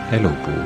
Elupuu.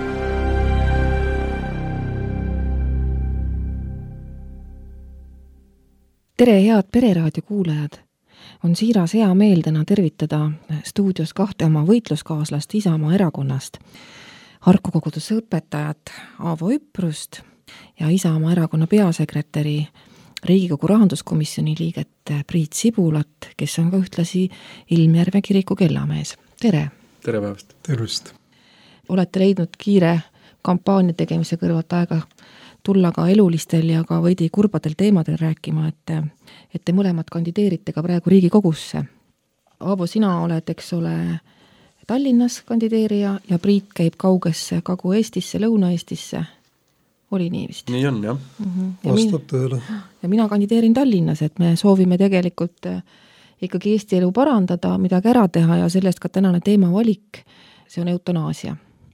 Tere, head Pereraadio kuulajad! On siiras hea meel täna tervitada stuudios kahte oma võitluskaaslast Isamaa erakonnast, Harku koguduse õpetajat Aavo Üprust ja Isamaa erakonna peasekretäri Riigikogu rahanduskomisjoni liiget Priit Sibulat, kes on ka ühtlasi Ilmjärve kiriku kellamees. Tere! Tere päevast! Tervist! Olete leidnud kiire kampaania tegemise kõrvalt aega tulla ka elulistel ja ka veidi kurbadel teemadel rääkima, et te mõlemad kandideerite ka praegu Riigikogusse. Aavo, sina oled, eks ole, Tallinnas kandideerija ja Priit käib kaugesse Kagu-Eestisse, Lõuna-Eestisse. Oli nii vist? Nii on, jah. Vastab tõele. Ja mina kandideerin Tallinnas, et me soovime tegelikult ikkagi Eesti elu parandada, midagi ära teha ja sellest ka tänane teema valik, see on eutanaasia.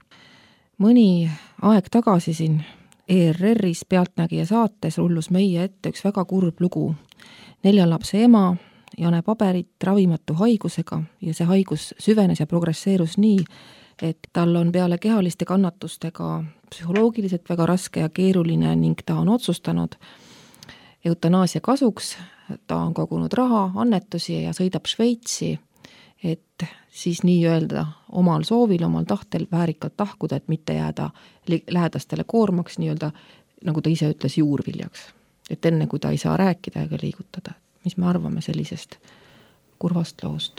Mõni aeg tagasi siin ERR-is Pealtnägija saates rullus meie ette üks väga kurb lugu. 4 lapse ema, jane paberit ravimatu haigusega ja see haigus süvenes ja progresseerus nii, et tal on peale kehaliste kannatustega psühholoogiliselt väga raske ja keeruline ning ta on otsustanud eutanaasia kasuks. Ta on kogunud raha, annetusi ja sõidab Šveitsi, et siis nii öelda omal soovil, omal tahtel väärikalt tahkuda, et mitte jääda lähedastele koormaks, nii öelda, nagu ta ise ütles, juurviljaks. Et enne, kui ta ei saa rääkida ega liigutada. Mis me arvame sellisest kurvast loost?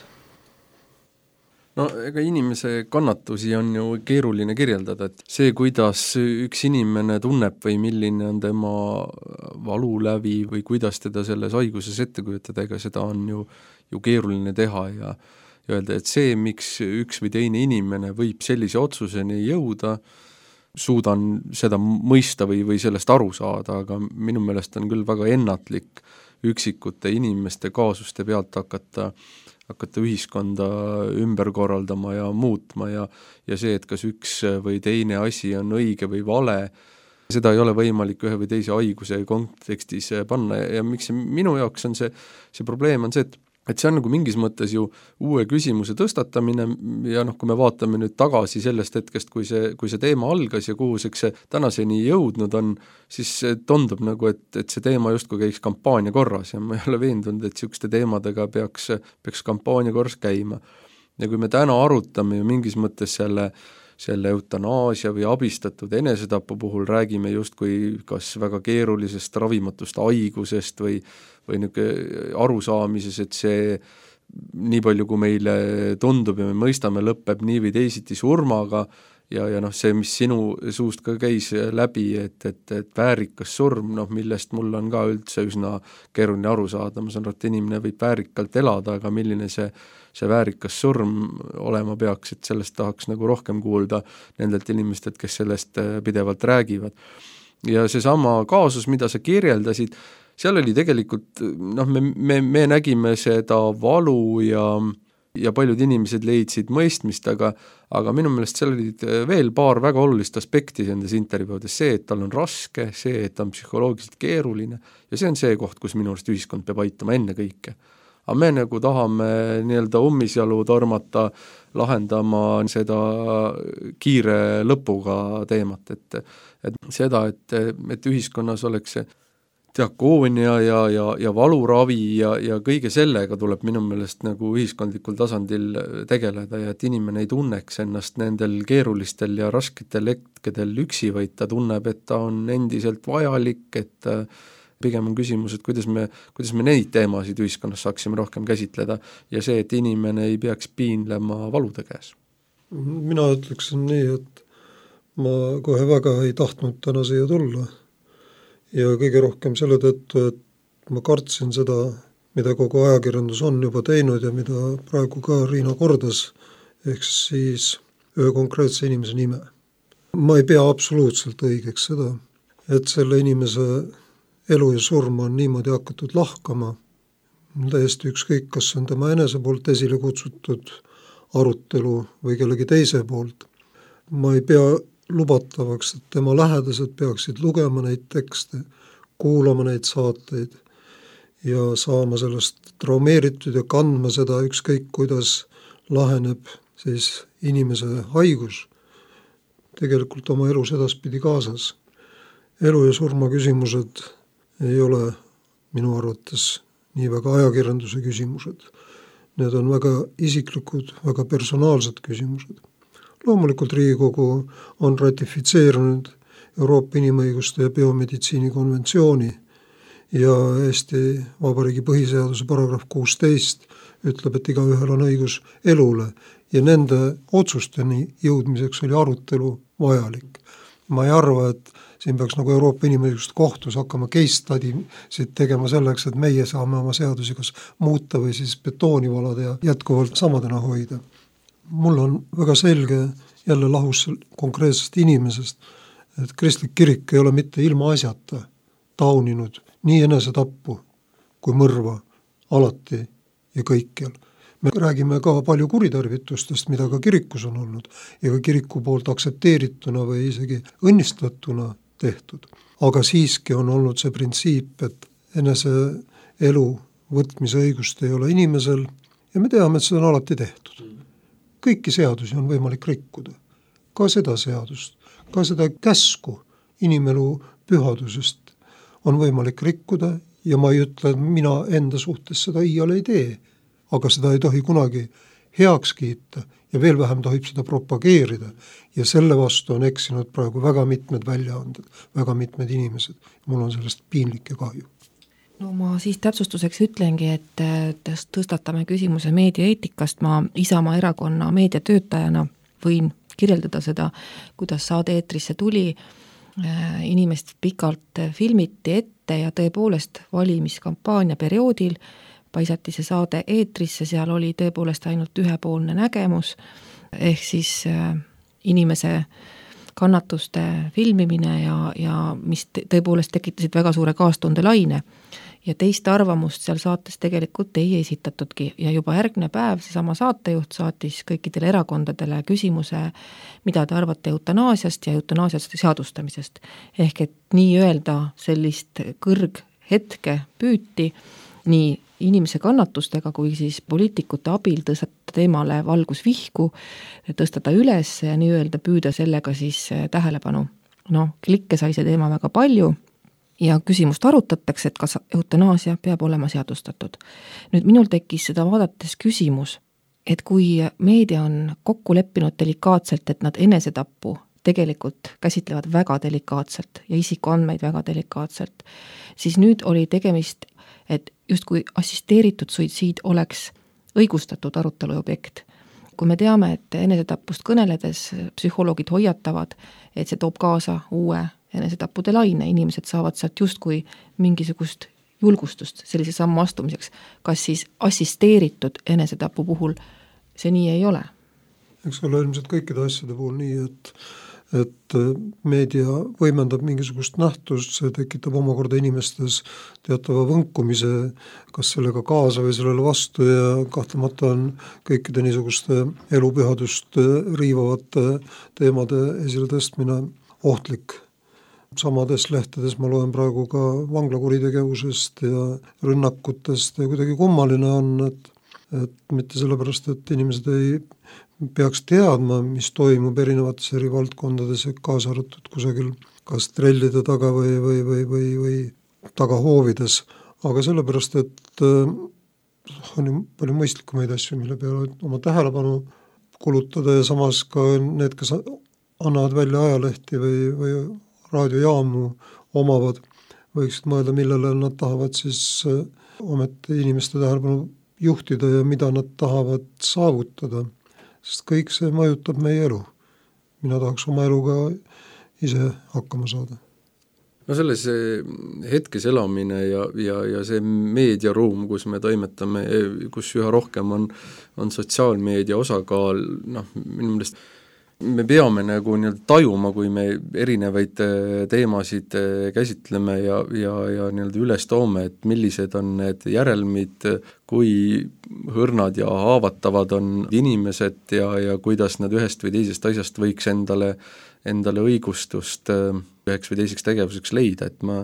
No ega inimese kannatusi on ju keeruline kirjeldada, et see, kuidas üks inimene tunneb või milline on tema valulävi või kuidas teda selles haiguses ette kujutada, ega seda on ju keeruline teha ja öelda, et see, miks üks või teine inimene võib sellise otsuseni jõuda, suudan seda mõista või sellest aru saada, aga minu meelest on küll väga ennatlik üksikute inimeste kaasuste pealt hakata ühiskonda ümber korraldama ja muutma ja see, et kas üks või teine asi on õige või vale, seda ei ole võimalik ühe või teise haiguse kontekstis panna ja miks minu jaoks on see probleem on see, et see on nagu mingis mõttes ju uue küsimuse tõstatamine ja kui me vaatame nüüd tagasi sellest hetkest, kui see teema algas ja kuhu see tänaseni jõudnud on, siis tundub nagu, et see teema justkui käiks kampaania korras ja ma ei ole veendunud, et niisuguste teemadega peaks kampaania korras käima. Ja kui me täna arutame ju mingis mõttes selle eutanaasia või abistatud enesetapu puhul räägime justkui kas väga keerulisest ravimatust haigusest või arusaamises, et see nii palju, kui meile tundub ja me mõistame, lõpeb nii või teisiti surmaga ja see, mis sinu suust ka käis läbi, et väärikas surm, millest mul on ka üldse üsna keeruline aru saada, ma saan aru, et inimene võib väärikalt elada, aga milline see väärikas surm olema peaks, et sellest tahaks nagu rohkem kuulda nendelt inimestelt, kes sellest pidevalt räägivad. Ja see sama kaasus, mida sa kirjeldasid, seal oli tegelikult, me nägime seda valu ja paljud inimesed leidsid mõistmist, aga minu meelest seal olid veel paar väga olulist aspekti nendes intervjuudes, see, et tal on raske, see, et ta on psühholoogiliselt keeruline ja see on see koht, kus minu arust ühiskond peab aitama enne kõike. Aga me nagu tahame nii-öelda ummisjalu tormata, lahendama seda kiire lõpuga teemat, et seda, et ühiskonnas oleks see diakoonia ja valuravi ja kõige sellega tuleb minu meelest nagu ühiskondlikul tasandil tegeleda ja et inimene ei tunneks ennast nendel keerulistel ja rasketel hetkedel üksi, vaid ta tunneb, et ta on endiselt vajalik, et pigem on küsimus, et kuidas me neid teemasid ühiskonnas saaksime rohkem käsitleda ja see, et inimene ei peaks piinlema valude käes. Mina ütleksin nii, et ma kohe väga ei tahtnud täna siia tulla ja kõige rohkem selle tõttu, et ma kartsin seda, mida kogu ajakirjandus on juba teinud ja mida praegu ka Riina kordas, ehk siis ühe konkreetse inimese nime. Ma ei pea absoluutselt õigeks seda, et selle inimese elu ja surma on niimoodi hakatud lahkama. Täiesti ükskõik, kas on tema enese poolt esile kutsutud arutelu või kellegi teise poolt. Ma ei pea lubatavaks, et tema lähedased peaksid lugema neid tekste, kuulama neid saateid ja saama sellest traumeeritud ja kandma seda ükskõik, kuidas laheneb siis inimese haigus. tegelikult oma elus edaspidi kaasas. Elu ja surma küsimused ei ole minu arvates nii väga ajakirjanduse küsimused. Need on väga isiklikud, väga personaalsed küsimused. Loomulikult Riigikogu on ratifitseerinud Euroopa inimõiguste ja biomeditsiini konventsiooni ja Eesti Vabariigi põhiseaduse paragrahv 16 ütleb, et igaühel on õigus elule ja nende otsusteni jõudmiseks oli arutelu vajalik. Ma ei arva, et siin peaks nagu Euroopa inimõiguste kohtus hakkama case study'sid tegema selleks, et meie saame oma seadusi kas muuta või siis betooni valada ja jätkuvalt samadena hoida. Mul on väga selge jälle lahus konkreetsest inimesest, et kristlik kirik ei ole mitte ilma asjata tauninud nii enesetappu kui mõrva alati ja kõikjal. Me räägime ka palju kuritarvitustest, mida ka kirikus on olnud ja ka kiriku poolt aksepteerituna või isegi õnnistatuna tehtud. Aga siiski on olnud see printsiip, et enese elu võtmise õigust ei ole inimesel ja me teame, et seda on alati tehtud. Kõiki seadusi on võimalik rikkuda. Ka seda seadust, ka seda käsku inimelu pühadusest on võimalik rikkuda ja ma ei ütle, et mina enda suhtes seda iial ei tee, aga seda ei tohi kunagi heaks kiita ja veel vähem tohib seda propageerida ja selle vastu on eksinud praegu väga mitmed väljaanded, väga mitmed inimesed. Mul on sellest piinlik ja kahju. No ma siis täpsustuseks ütlengi, et tõstatame küsimuse meediaeetikast. Ma Isamaa erakonna meediatöötajana võin kirjeldada seda, kuidas saade eetrisse tuli. Inimest pikalt filmiti ette ja tõepoolest valimiskampaania perioodil paisati see saade eetrisse, seal oli tõepoolest ainult ühepoolne nägemus, ehk siis inimese kannatuste filmimine ja mis tõepoolest tekitasid väga suure kaastundelaine. Ja teist arvamust seal saates tegelikult ei esitatudki ja juba järgne päev seesama saatejuht saatis kõikidele erakondadele küsimuse, mida te arvate eutanaasiast ja eutanaasiast seadustamisest. Ehk et nii öelda sellist kõrghetke püüti nii inimese kannatustega kui siis poliitikute abil tõstata teemale valgusvihku, tõstada üles ja nii öelda püüda sellega siis tähelepanu. Klikke sai see teema väga palju ja küsimust arutatakse, et kas eutanaasia peab olema seadustatud. Nüüd minul tekkis seda vaadates küsimus, et kui meedia on kokku leppinud delikaatselt, et nad enesetappu tegelikult käsitlevad väga delikaatselt ja isikuandmeid väga delikaatselt, siis nüüd oli tegemist, et justkui assisteeritud suitsiid oleks õigustatud arutelu objekt. Kui me teame, et enesetapust kõneledes psühholoogid hoiatavad, et see toob kaasa uue enesetappude laine, inimesed saavad sealt justkui mingisugust julgustust sellise sammu astumiseks, kas siis assisteeritud enesetapu puhul see nii ei ole? Eks ole ilmselt kõikide asjade puhul nii, et meedia võimendab mingisugust nähtust, see tekitab omakorda inimestes teatava võnkumise, kas sellega kaasa või sellele vastu ja kahtlemata on kõikide niisuguste elupühadust riivavate teemade esile tõstmine ohtlik. Samades lehtedes ma loen praegu ka vanglakuritegevusest ja rünnakutest ja kuidagi kummaline on, et mitte sellepärast, et inimesed ei peaks teadma, mis toimub erinevates eri valdkondades, kaasa arvatud kusagil kas trellide taga või tagahoovides, aga sellepärast, et on palju mõistlikumaid asju, mille peale oma tähelepanu kulutada ja samas ka need, kes annavad välja ajalehti või raadiojaamu omavad, võiksid mõelda, millele nad tahavad siis ometi inimeste tähelepanu juhtida ja mida nad tahavad saavutada, sest kõik see mõjutab meie elu. Mina tahaks oma eluga ise hakkama saada. No selles hetkes elamine ja see meediaruum, kus me toimetame, kus üha rohkem on sotsiaalmeedia osakaal, minu meelest me peame nagu tajuma, kui me erinevaid teemasid käsitleme ja üles toome, et millised on need järelmid, kui hõrnad ja haavatavad on inimesed ja kuidas nad ühest või teisest asjast võiks endale õigustust üheks või teiseks tegevuseks leida, et ma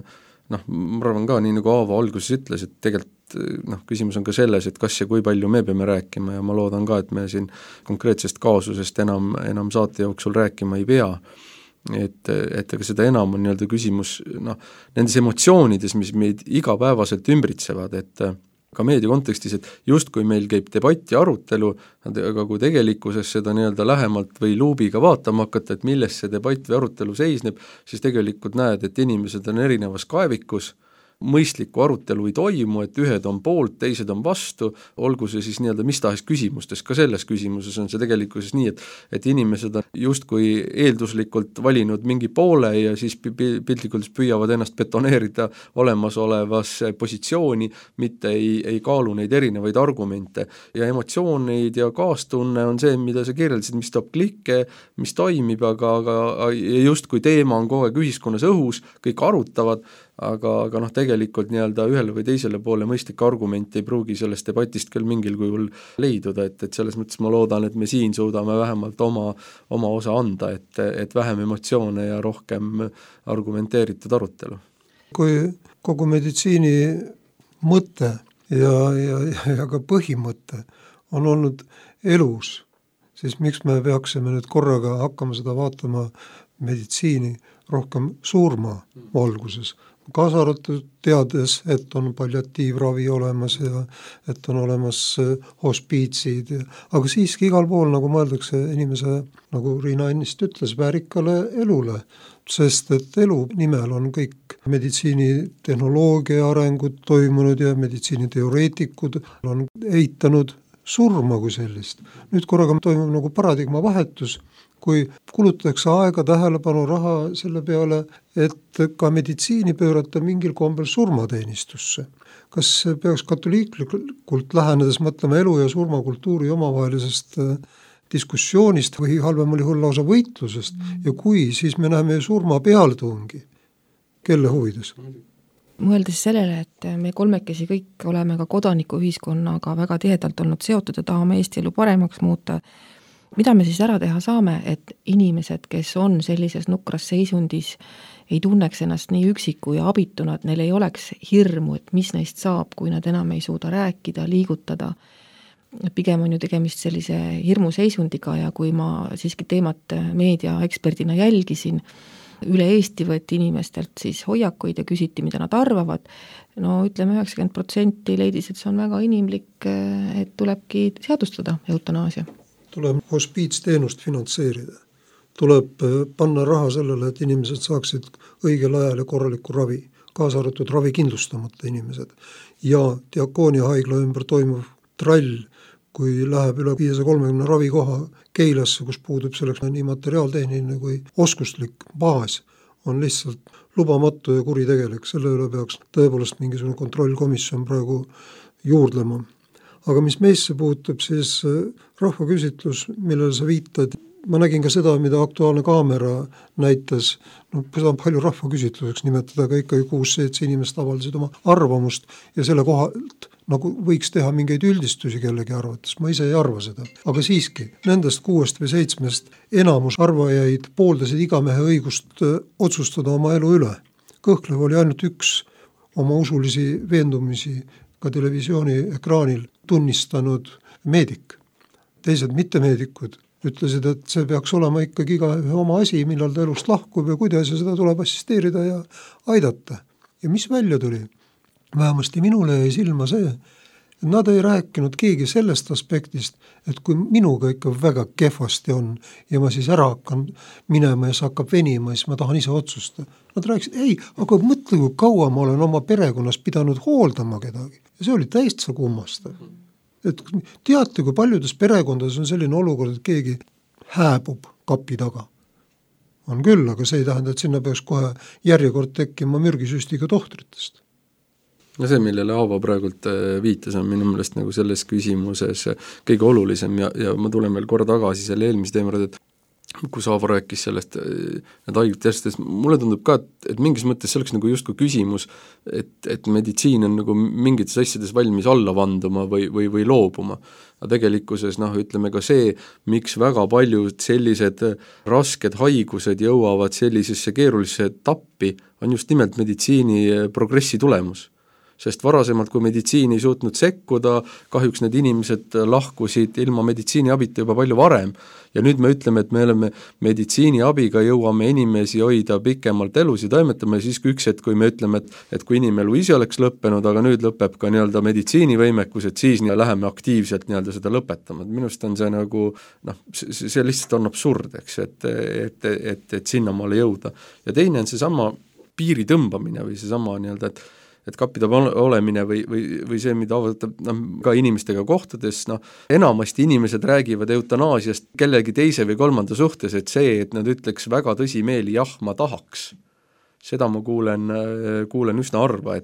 ma arvan ka, nii nagu Aavo alguses ütles, et tegelikult küsimus on ka selles, et kas ja kui palju me peame rääkima ja ma loodan ka, et me siin konkreetsest kaasusest enam saate jooksul rääkima ei pea. Et aga seda enam on nii-öelda küsimus nendes emotsioonides, mis meid igapäevaselt ümbritsevad, et ka meedia kontekstis, et justkui meil käib debatt ja arutelu, aga kui tegelikkuses seda nii-öelda lähemalt või luubiga vaatama hakata, et milles see debatt või arutelu seisneb, siis tegelikult näed, et inimesed on erinevas kaevikus, mõistlikku arutelu ei toimu, et ühed on poolt, teised on vastu, olgu see siis nii-öelda mis tahes küsimustes, ka selles küsimuses on see tegelikkuses nii, et inimesed on justkui eelduslikult valinud mingi poole ja siis piltlikult püüavad ennast betoneerida olemasolevasse positsiooni, mitte ei kaalu neid erinevaid argumente. Ja emotsioonid ja kaastunne on see, mida sa kirjeldasid, mis toob klikke, mis toimib, aga justkui teema on kogu aeg ühiskonnas õhus, kõik arutavad, aga tegelikult nii-öelda ühele või teisele poole mõistlik argument ei pruugi sellest debatist küll mingil kujul leiduda, et selles mõttes ma loodan, et me siin suudame vähemalt oma osa anda, et vähem emotsioone ja rohkem argumenteeritud arutelu. Kui kogu meditsiini mõte ja ka põhimõte on olnud elus, siis miks me peaksime nüüd korraga hakkama seda vaatama meditsiini rohkem surma valguses, kaasa arvatud teades, et on palliatiivravi olemas ja et on olemas hospiitsid, aga siiski igal pool nagu mõeldakse inimese, nagu Riina ennist ütles, väärikale elule, sest et elu nimel on kõik meditsiinitehnoloogia arengud toimunud ja meditsiiniteoreetikud on eitanud surma kui sellist. Nüüd korraga toimub nagu paradigma vahetus, kui kulutatakse aega, tähelepanu, raha selle peale, et ka meditsiini pöörata mingil kombel surmateenistusse. Kas peaks katoliiklikult lähenedes mõtlema elu- ja surmakultuuri omavahelisest diskussioonist või halvemal juhul lausa võitlusest ja kui, siis me näeme surma pealtungi. Kelle huvides? Mõeldes sellele, et me kolmekesi kõik oleme ka kodanikuühiskonnaga väga tihedalt olnud seotud ja tahame Eesti elu paremaks muuta, mida me siis ära teha saame, et inimesed, kes on sellises nukras seisundis, ei tunneks ennast nii üksiku ja abituna, et neil ei oleks hirmu, et mis neist saab, kui nad enam ei suuda rääkida, liigutada. Pigem on ju tegemist sellise hirmuseisundiga ja kui ma siiski teemat meediaeksperdina jälgisin, üle Eesti võeti inimestelt siis hoiakuid ja küsiti, mida nad arvavad. Ütleme 90% leidis, et see on väga inimlik, et tulebki seadustada eutanaasia. Tuleb hospiitsteenust finantseerida. Tuleb panna raha sellele, et inimesed saaksid õigel ajal ja korralikku ravi, kaasa arvatud ravi kindlustamata inimesed. Ja Diakoonia haigla ümber toimuv trall, kui läheb üle 530 ravikoha Keilasse, kus puudub selleks nii materiaaltehniline kui oskuslik baas, on lihtsalt lubamatu ja kuritegelik. Selle üle peaks tõepoolest mingisugune kontrollkomisjon praegu juurdlema. Aga mis meisse puutub, siis rahvaküsitlus, millele sa viitad, ma nägin ka seda, mida Aktuaalne Kaamera näitas, seda on palju rahvaküsitluseks nimetada, aga ikkagi 6-7 inimest avaldasid oma arvamust ja selle kohalt nagu võiks teha mingeid üldistusi kellegi arvates, ma ise ei arva seda. Aga siiski, nendest 6 või 7 enamus arvajaid pooldasid igamehe õigust otsustada oma elu üle. Kõhklev oli ainult üks oma usulisi veendumisi ka televisiooni ekraanil tunnistanud meedik. Teised mittemeedikud ütlesid, et see peaks olema ikkagi igaühe oma asi, millal ta elust lahkub ja kuidas ja seda tuleb assisteerida ja aidata. Ja mis välja tuli? Vähemasti minule jäi silma see, et nad ei rääkinud keegi sellest aspektist, et kui minuga ikka väga kehvasti on ja ma siis ära hakkan minema ja see hakkab venima, siis ma tahan ise otsustada. Nad rääkisid, ei, aga mõtle, kui kaua ma olen oma perekonnas pidanud hooldama kedagi. Ja see oli täitsa kummastav. Et teate, kui paljudes perekondades on selline olukord, et keegi hääbub kapi taga. On küll, aga see ei tähenda, et sinna peaks kohe järjekord tekkima mürgisüstiga tohtritest. Ja see, millele Aavo praegult viitas, on minu meelest nagu selles küsimuses kõige olulisem ja ma tulen veel korra tagasi selle eelmise teema, kui Saavo rääkis sellest, need haiged testidest, mulle tundub ka, et mingis mõttes see oleks nagu justkui küsimus, et meditsiin on nagu mingites asjades valmis alla vanduma või loobuma. Aga tegelikkuses ütleme ka see, miks väga paljud sellised rasked haigused jõuavad sellisesse keerulisse etappi, on just nimelt meditsiini progressi tulemus. Sest varasemalt, kui meditsiin ei suutnud sekkuda, kahjuks need inimesed lahkusid ilma meditsiini abita juba palju varem. Ja nüüd me ütleme, et me oleme meditsiini abiga jõuame inimesi hoida pikemalt elus ja toimetame siis üks hetk, kui me ütleme, et kui inimelu ise oleks lõppenud, aga nüüd lõpeb ka nii-öelda meditsiinivõimekus, et siis läheme aktiivselt nii-öelda seda lõpetama. Minust on see nagu, see lihtsalt on absurd, eks, et sinnamaale jõuda. Ja teine on seesama piiri tõmbamine või seesama nii-öelda, et kappida olemine või see, mida avatab ka inimestega kohtades, enamasti inimesed räägivad eutanaasiast kellegi teise või kolmanda suhtes, et see, et nad ütleks väga tõsimeeli, jah, ma tahaks. Seda ma kuulen üsna harva,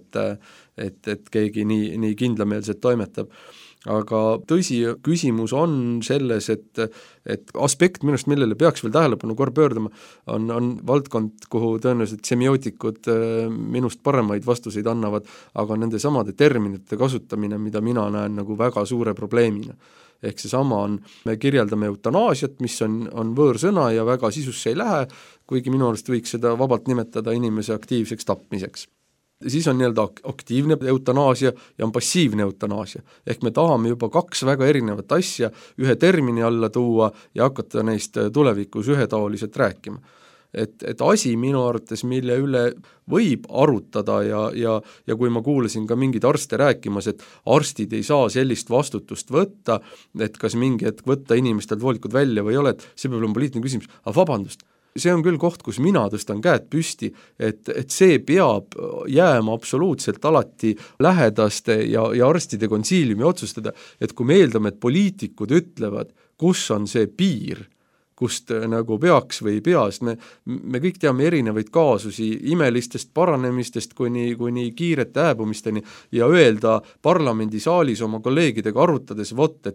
et keegi nii kindlameelselt toimetab. Aga tõsi, küsimus on selles, et aspekt minust, millele peaks veel tähelepanu kord pöörduma, on valdkond, kuhu tõenäoliselt semiootikud minust paremaid vastuseid annavad, aga nende samade terminite kasutamine, mida mina näen nagu väga suure probleemina. Ehk seesama on, me kirjeldame eutanaasiat, mis on võõrsõna ja väga sisusse ei lähe, kuigi minu arust võiks seda vabalt nimetada inimese aktiivseks tapmiseks. Siis on nii-öelda aktiivne eutanaasia ja on passiivne eutanaasia. Ehk me tahame juba kaks väga erinevat asja ühe termini alla tuua ja hakata neist tulevikus ühetaoliselt rääkima. Et asi minu arvates, mille üle võib arutada ja kui ma kuulasin ka mingid arste rääkimas, et arstid ei saa sellist vastutust võtta, et kas mingi hetk võtta inimestelt voolikud välja või ei ole, et see peab olema poliitiline küsimus, aga vabandust, see on küll koht, kus mina tõstan käed püsti, et see peab jääma absoluutselt alati lähedaste ja arstide konsiiliumi otsustada, et kui me eeldame, et poliitikud ütlevad, kus on see piir, kust nagu peaks või ei pea, sest me kõik teame erinevaid kaasusi imelistest paranemistest kuni kiirete hääbumisteni ja öelda parlamendisaalis oma kolleegidega arutades,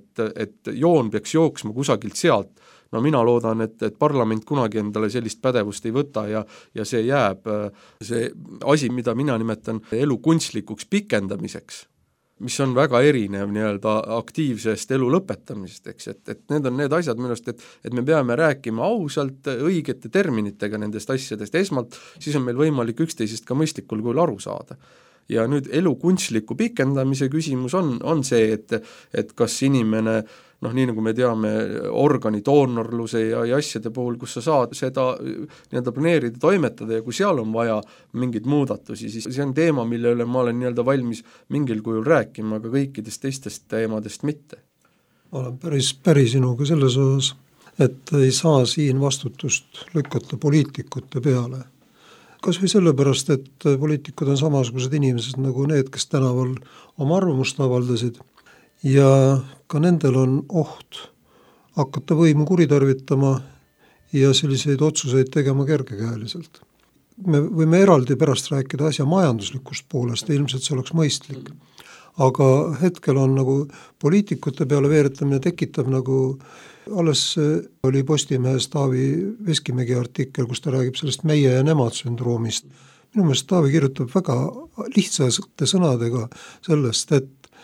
et joon peaks jooksma kusagilt sealt. No mina loodan, et parlament kunagi endale sellist pädevust ei võta ja see jääb see asi, mida mina nimetan elu kunstlikuks pikendamiseks, mis on väga erinev nii-öelda aktiivsest elu lõpetamisest, eks, et need on need asjad minust, et me peame rääkima ausalt õigete terminitega nendest asjadest esmalt, siis on meil võimalik üksteisest ka mõistlikul kujul aru saada. Ja nüüd elu kunstliku pikendamise küsimus on see, et kas inimene, nii nagu me teame, organidoonorluse ja asjade puhul, kus sa saad seda nii-öelda planeerida, toimetada ja kui seal on vaja mingeid muudatusi, siis see on teema, mille üle ma olen nii-öelda valmis mingil kujul rääkima, aga kõikidest teistest teemadest mitte. Ma olen päris sinuga selles osas, et ei saa siin vastutust lükata poliitikute peale. Kas või sellepärast, et poliitikud on samasugused inimesed nagu need, kes tänaval oma arvamust avaldasid ja ka nendel on oht hakata võimu kuritarvitama ja selliseid otsuseid tegema kergekäeliselt. Me võime eraldi pärast rääkida asja majanduslikust poolest ja ilmselt see oleks mõistlik. Aga hetkel on nagu poliitikute peale veeretamine tekitab nagu alles oli Postimehes Taavi Veskimägi artikkel, kus ta räägib sellest meie ja nemad sündroomist. Minu meelest Taavi kirjutab väga lihtsate sõnadega sellest,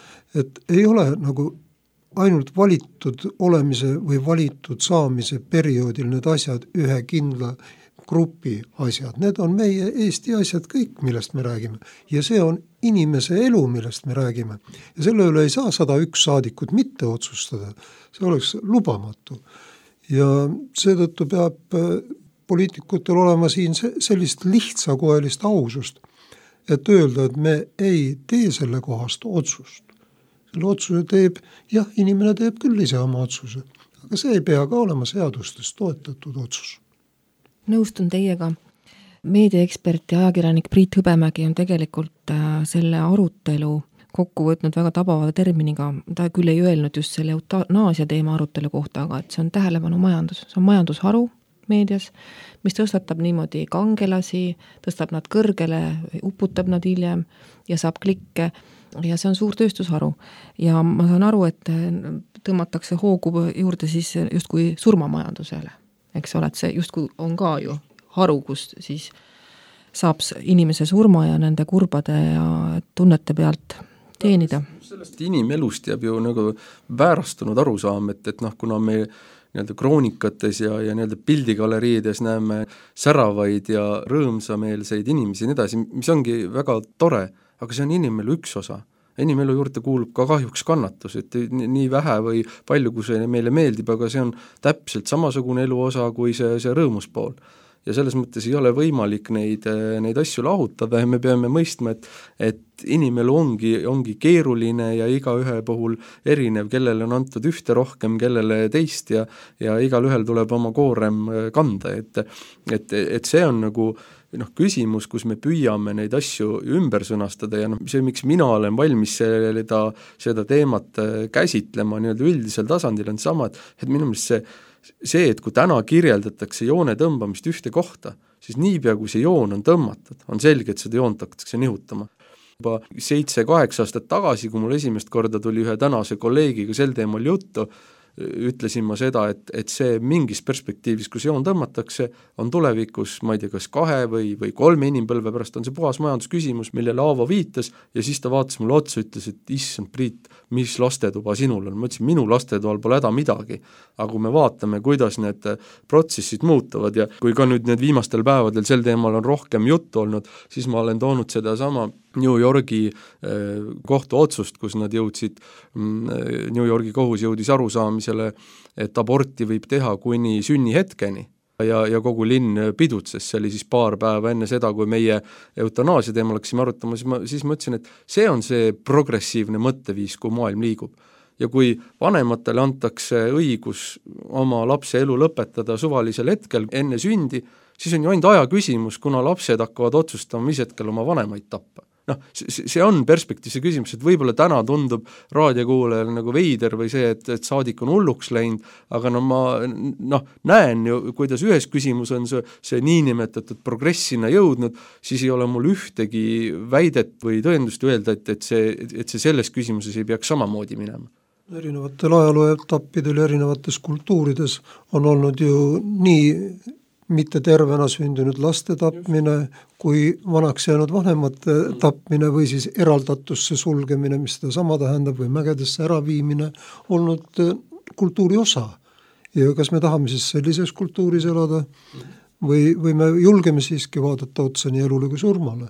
et ei ole nagu ainult valitud olemise või valitud saamise perioodil need asjad ühe kindla grupi asjad. Need on meie Eesti asjad kõik, millest me räägime. Ja see on inimese elu, millest me räägime. Ja selle üle ei saa 101 saadikut mitte otsustada. See oleks lubamatu. Ja seetõttu peab poliitikutel olema siin sellist lihtsakoelist ausust, et öelda, et me ei tee selle kohast otsust. Selle otsuse teeb, inimene teeb küll ise oma otsuse, aga see ei pea ka olema seadustes toetatud otsus. Nõustun teiega. Meediaekspert ja ajakirjanik Priit Hõbemägi on tegelikult selle arutelu kokku võtnud väga tabava terminiga. Ta küll ei öelnud just selle eutanaasia teema arutelu kohta, aga et see on tähelepanu majandus. See on majandusharu meedias, mis tõstatab niimoodi kangelasi, tõstab nad kõrgele, uputab nad hiljem ja saab klikke. Ja see on suur tööstusharu. Ja ma saan aru, et tõmmatakse hoogu juurde siis justkui surmamajandusele. eks ole, et see justkui on ka ju haru, kus siis saab inimese surma ja nende kurbade ja tunnete pealt teenida. Sellest inimelust jääb ju nagu väärastunud arusaam, et kuna me nii-öelda kroonikates ja nii-öelda pildigaleriides näeme säravaid ja rõõmsameelseid inimesi ja nii edasi, mis ongi väga tore, aga see on inimelu üks osa. Inimelu juurde kuulub ka kahjuks kannatus, et nii vähe või palju, kui see meile meeldib, aga see on täpselt samasugune elu osa kui see rõõmuspool. Ja selles mõttes ei ole võimalik neid asju lahutada ja me peame mõistma, et inimelu ongi keeruline ja igaühe puhul erinev, kellele on antud ühte rohkem, kellele teist ja igal ühel tuleb oma koorem kanda, et see on nagu küsimus, kus me püüame neid asju ümber sõnastada ja see, miks mina olen valmis seda teemat käsitlema nii-öelda üldisel tasandil on sama, et minu meelest see, et kui täna kirjeldatakse joone tõmbamist ühte kohta, siis niipea, kui see joon on tõmmatud, on selge, et seda joont hakatakse nihutama. Juba 7-8 aastat tagasi, kui mul esimest korda tuli ühe tänase kolleegiga sel teemal juttu, ütlesin ma seda, et see mingis perspektiivis, kus joon tõmmatakse, on tulevikus, ma ei tea, kas 2 või 3 inimpõlve pärast on see puhas majandusküsimus, millele Aavo viitas ja siis ta vaatas mulle otsa, ütles, et issand Priit, mis lastetuba sinul on, ma ütlesin, minu lastetoal pole häda midagi, aga kui me vaatame, kuidas need protsessid muutuvad ja kui ka nüüd need viimastel päevadel sel teemal on rohkem juttu olnud, siis ma olen toonud seda sama New Yorgi kohtuotsust, kus nad jõudsid, New Yorgi kohus jõudis arusaamisele, et aborti võib teha kuni sünnihetkeni ja kogu linn pidutses, see oli siis paar päeva enne seda, kui meie eutanaasia teemal hakkasime arutama, siis ma ütlesin, et see on see progressiivne mõtteviis, kui maailm liigub. Ja kui vanematele antakse õigus oma lapse elu lõpetada suvalisel hetkel enne sündi, siis on ju ainult aja küsimus, kuna lapsed hakkavad otsustama mis hetkel oma vanemaid tappa. See on perspektiivse küsimus, et võib-olla täna tundub raadiokuulajal nagu veider või see, et saadik on hulluks läinud, aga ma näen ju, kuidas ühes küsimus on see niinimetatud progressina jõudnud, siis ei ole mul ühtegi väidet või tõendust öelda, et see selles küsimuses ei peaks samamoodi minema. Erinevatel ajalooetappidel ja erinevates kultuurides on olnud ju nii mitte tervena sündinud laste tapmine, kui vanaks jäänud vanemate tapmine või siis eraldatusse sulgemine, mis seda sama tähendab, või mägedesse äraviimine, olnud kultuuri osa. Ja kas me tahame siis sellises kultuuris elada või me julgeme siiski vaadata otsa nii elule kui surmale?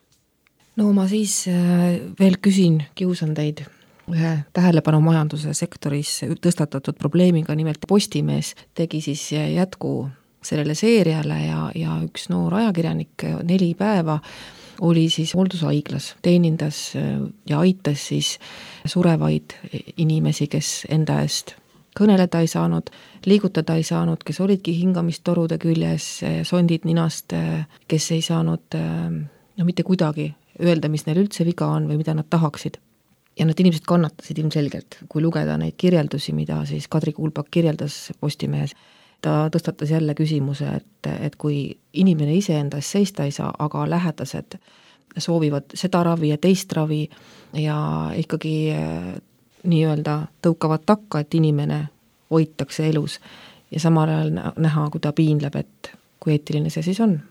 No ma siis veel kiusan teid ühe tähelepanu majanduse sektoris tõstatatud probleemiga, nimelt Postimees tegi siis jätku sellele seeriale ja üks noor ajakirjanik 4 päeva oli siis hooldushaiglas, teenindas ja aitas siis surevaid inimesi, kes enda eest kõneleda ei saanud, liigutada ei saanud, kes olidki hingamistorude küljes, sondid ninast, kes ei saanud mitte kuidagi öelda, mis neil üldse viga on või mida nad tahaksid. Ja need inimesed kannatasid ilmselgelt, kui lugeda neid kirjeldusi, mida siis Kadri Kuulpak kirjeldas Postimehes. Ta tõstatas jälle küsimuse, et kui inimene ise endas seista ei saa, aga lähedased soovivad seda ravi ja teist ravi ja ikkagi nii-öelda tõukavad takka, et inimene hoitakse elus ja samal ajal näha, kui ta piinleb, et kui eetiline see siis on.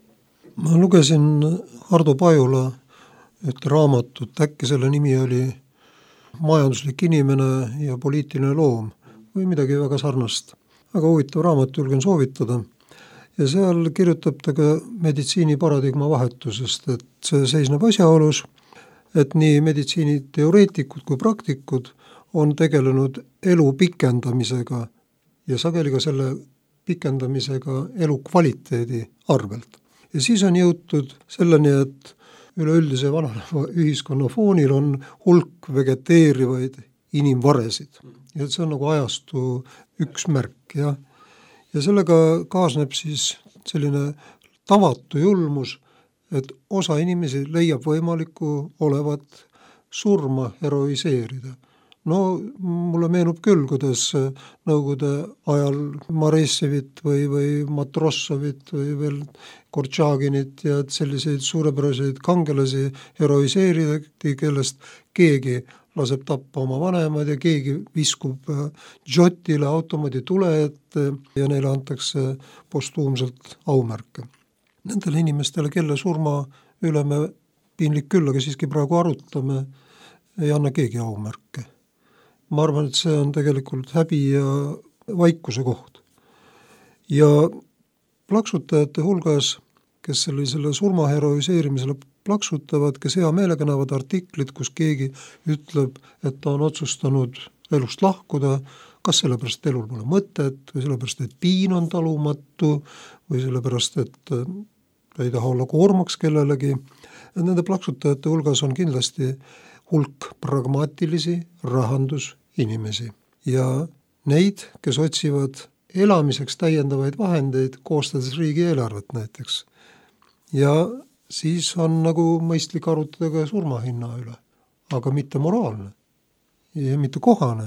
Ma lugesin Hardo Pajula ühte raamatut, äkki selle nimi oli Majanduslik inimene ja poliitiline loom või midagi väga sarnast. Väga huvitav raamat, julgen soovitada. Ja seal kirjutab ta ka meditsiini paradigma vahetusest, et see seisneb asjaolus, et nii meditsiiniteoreetikud kui praktikud on tegelenud elu pikendamisega ja sageli ka selle pikendamisega elu kvaliteedi arvelt. Ja siis on jõutud selleni, et üleüldise vananeva ühiskonna foonil on hulk vegeteerivaid inimvaresid. Ja see on nagu ajastu üks märk. Ja sellega kaasneb siis selline tavatu julmus, et osa inimesi leiab võimaliku olevat surma heroiseerida. No mulle meenub küll, kuidas nõukogude ajal Maressevit või Matrossovit või veel Kortšaginit ja selliseid suurepäraseid kangelasi heroiseeriti, kellest keegi laseb tappa oma vanemad ja keegi viskub Jotile automaadi tule ette ja neile antakse postuumselt aumärke. Nendele inimestele, kelle surma üle me piinlik küll, aga siiski praegu arutame, ei anna keegi aumärke. Ma arvan, et see on tegelikult häbi ja vaikuse koht. Ja plaksutajate hulgas, kes sellisele surma heroiseerimisele plaksutavad, kes hea meelega näevad artiklid, kus keegi ütleb, et ta on otsustanud elust lahkuda, kas sellepärast, et elul pole mõtet või sellepärast, et piin on talumatu või sellepärast, et ta ei taha olla koormaks kellelegi. Nende plaksutajate hulgas on kindlasti hulk pragmaatilisi rahandusinimesi ja neid, kes otsivad elamiseks täiendavaid vahendeid, koostades riigieelarvet näiteks. Ja siis on nagu mõistlik arutada ka surmahinna üle, aga mitte moraalne ja mitte kohane.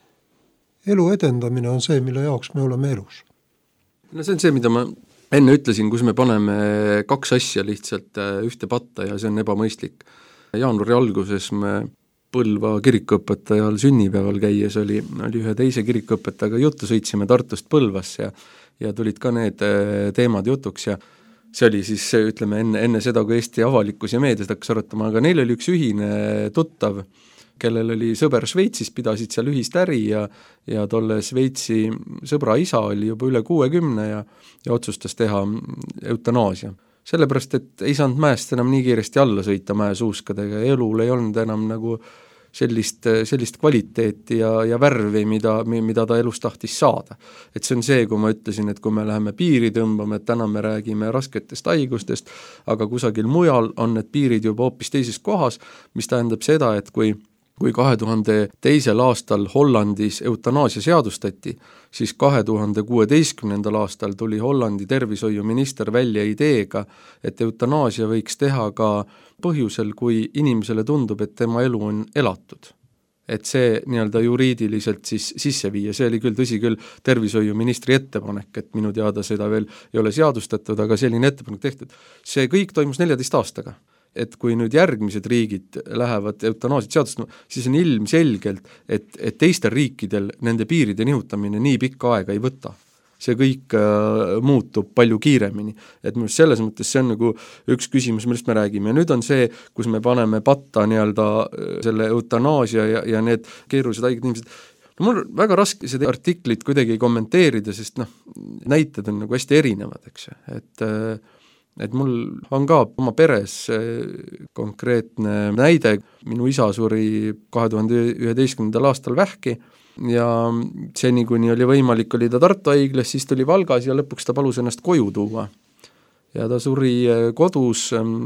Elu edendamine on see, mille jaoks me oleme elus. No see on see, mida ma enne ütlesin, kus me paneme kaks asja lihtsalt ühte patta ja see on ebamõistlik. Jaanuari alguses me Põlva kirikuõpetajal sünnipäeval käies oli ühe teise kirikuõpetajaga juttu, sõitsime Tartust Põlvasse ja tulid ka need teemad jutuks ja see oli siis, ütleme, enne seda, kui Eesti avalikkus ja meedias hakkas arutama, aga neil oli üks ühine tuttav, kellel oli sõber Šveitsis, pidasid seal ühist äri ja tolle Šveitsi sõbra isa oli juba üle 60 ja otsustas teha eutanaasia. Sellepärast, et ei saanud mäest enam nii kiiresti alla sõita mäesuuskadega ja elul ei olnud enam nagu sellist kvaliteeti ja värvi, mida ta elus tahtis saada. Et see on see, kui ma ütlesin, et kui me läheme piiri tõmbame, et täna me räägime rasketest haigustest, aga kusagil mujal on need piirid juba hoopis teises kohas, mis tähendab seda, et kui 2002. aastal Hollandis eutanaasia seadustati, siis 2016. aastal tuli Hollandi tervishoiuminister välja ideega, et eutanaasia võiks teha ka põhjusel, kui inimesele tundub, et tema elu on elatud. Et see nii-öelda juriidiliselt siis sisse viia, see oli küll tõsi küll tervishoiuministri ettepanek, et minu teada seda veel ei ole seadustatud, aga selline ettepanek tehtud. See kõik toimus 14 aastaga. Et kui nüüd järgmised riigid lähevad eutanaasit seadustama, siis on ilmselgelt, et teistel riikidel nende piiride nihutamine nii pikka aega ei võta. See kõik muutub palju kiiremini. Et selles mõttes see on nagu üks küsimus, millest me räägime. Ja nüüd on see, kus me paneme patta nii-öelda selle eutanaasia ja need keerulised haiged inimesed. No mul on väga raske seda artiklit kuidagi kommenteerida, sest näited on nagu hästi erinevad, eks. Et mul on ka oma peres konkreetne näide. Minu isa suri 2011. aastal vähki ja seni, kuni oli võimalik, oli ta Tartu haiglas, siis tuli Valgas ja lõpuks ta palus ennast koju tuua. Ja ta suri kodus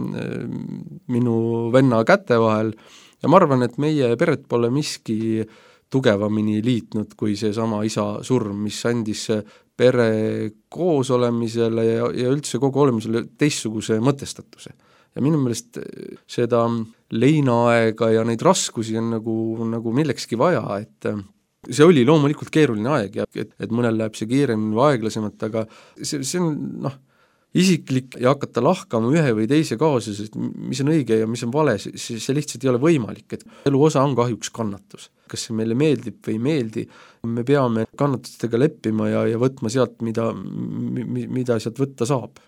minu venna käte vahel ja ma arvan, et meie peret pole miski tugevamini liitnud kui see sama isa surm, mis andis pere koos olemisele ja üldse kogu olemisele teistsuguse mõtestatuse. Ja minu meelest seda leinaaega ja neid raskusi on nagu millekski vaja, et see oli loomulikult keeruline aeg ja et mõnel läheb see kiiremini või aeglasemalt, aga see on isiklik ja hakata lahkama ühe või teise kaasuse, mis on õige ja mis on vale, see lihtsalt ei ole võimalik, et elu osa on kahjuks kannatus. Kas see meile meeldib või ei meeldi, me peame kannatustega leppima ja võtma sealt, mida sealt võtta saab.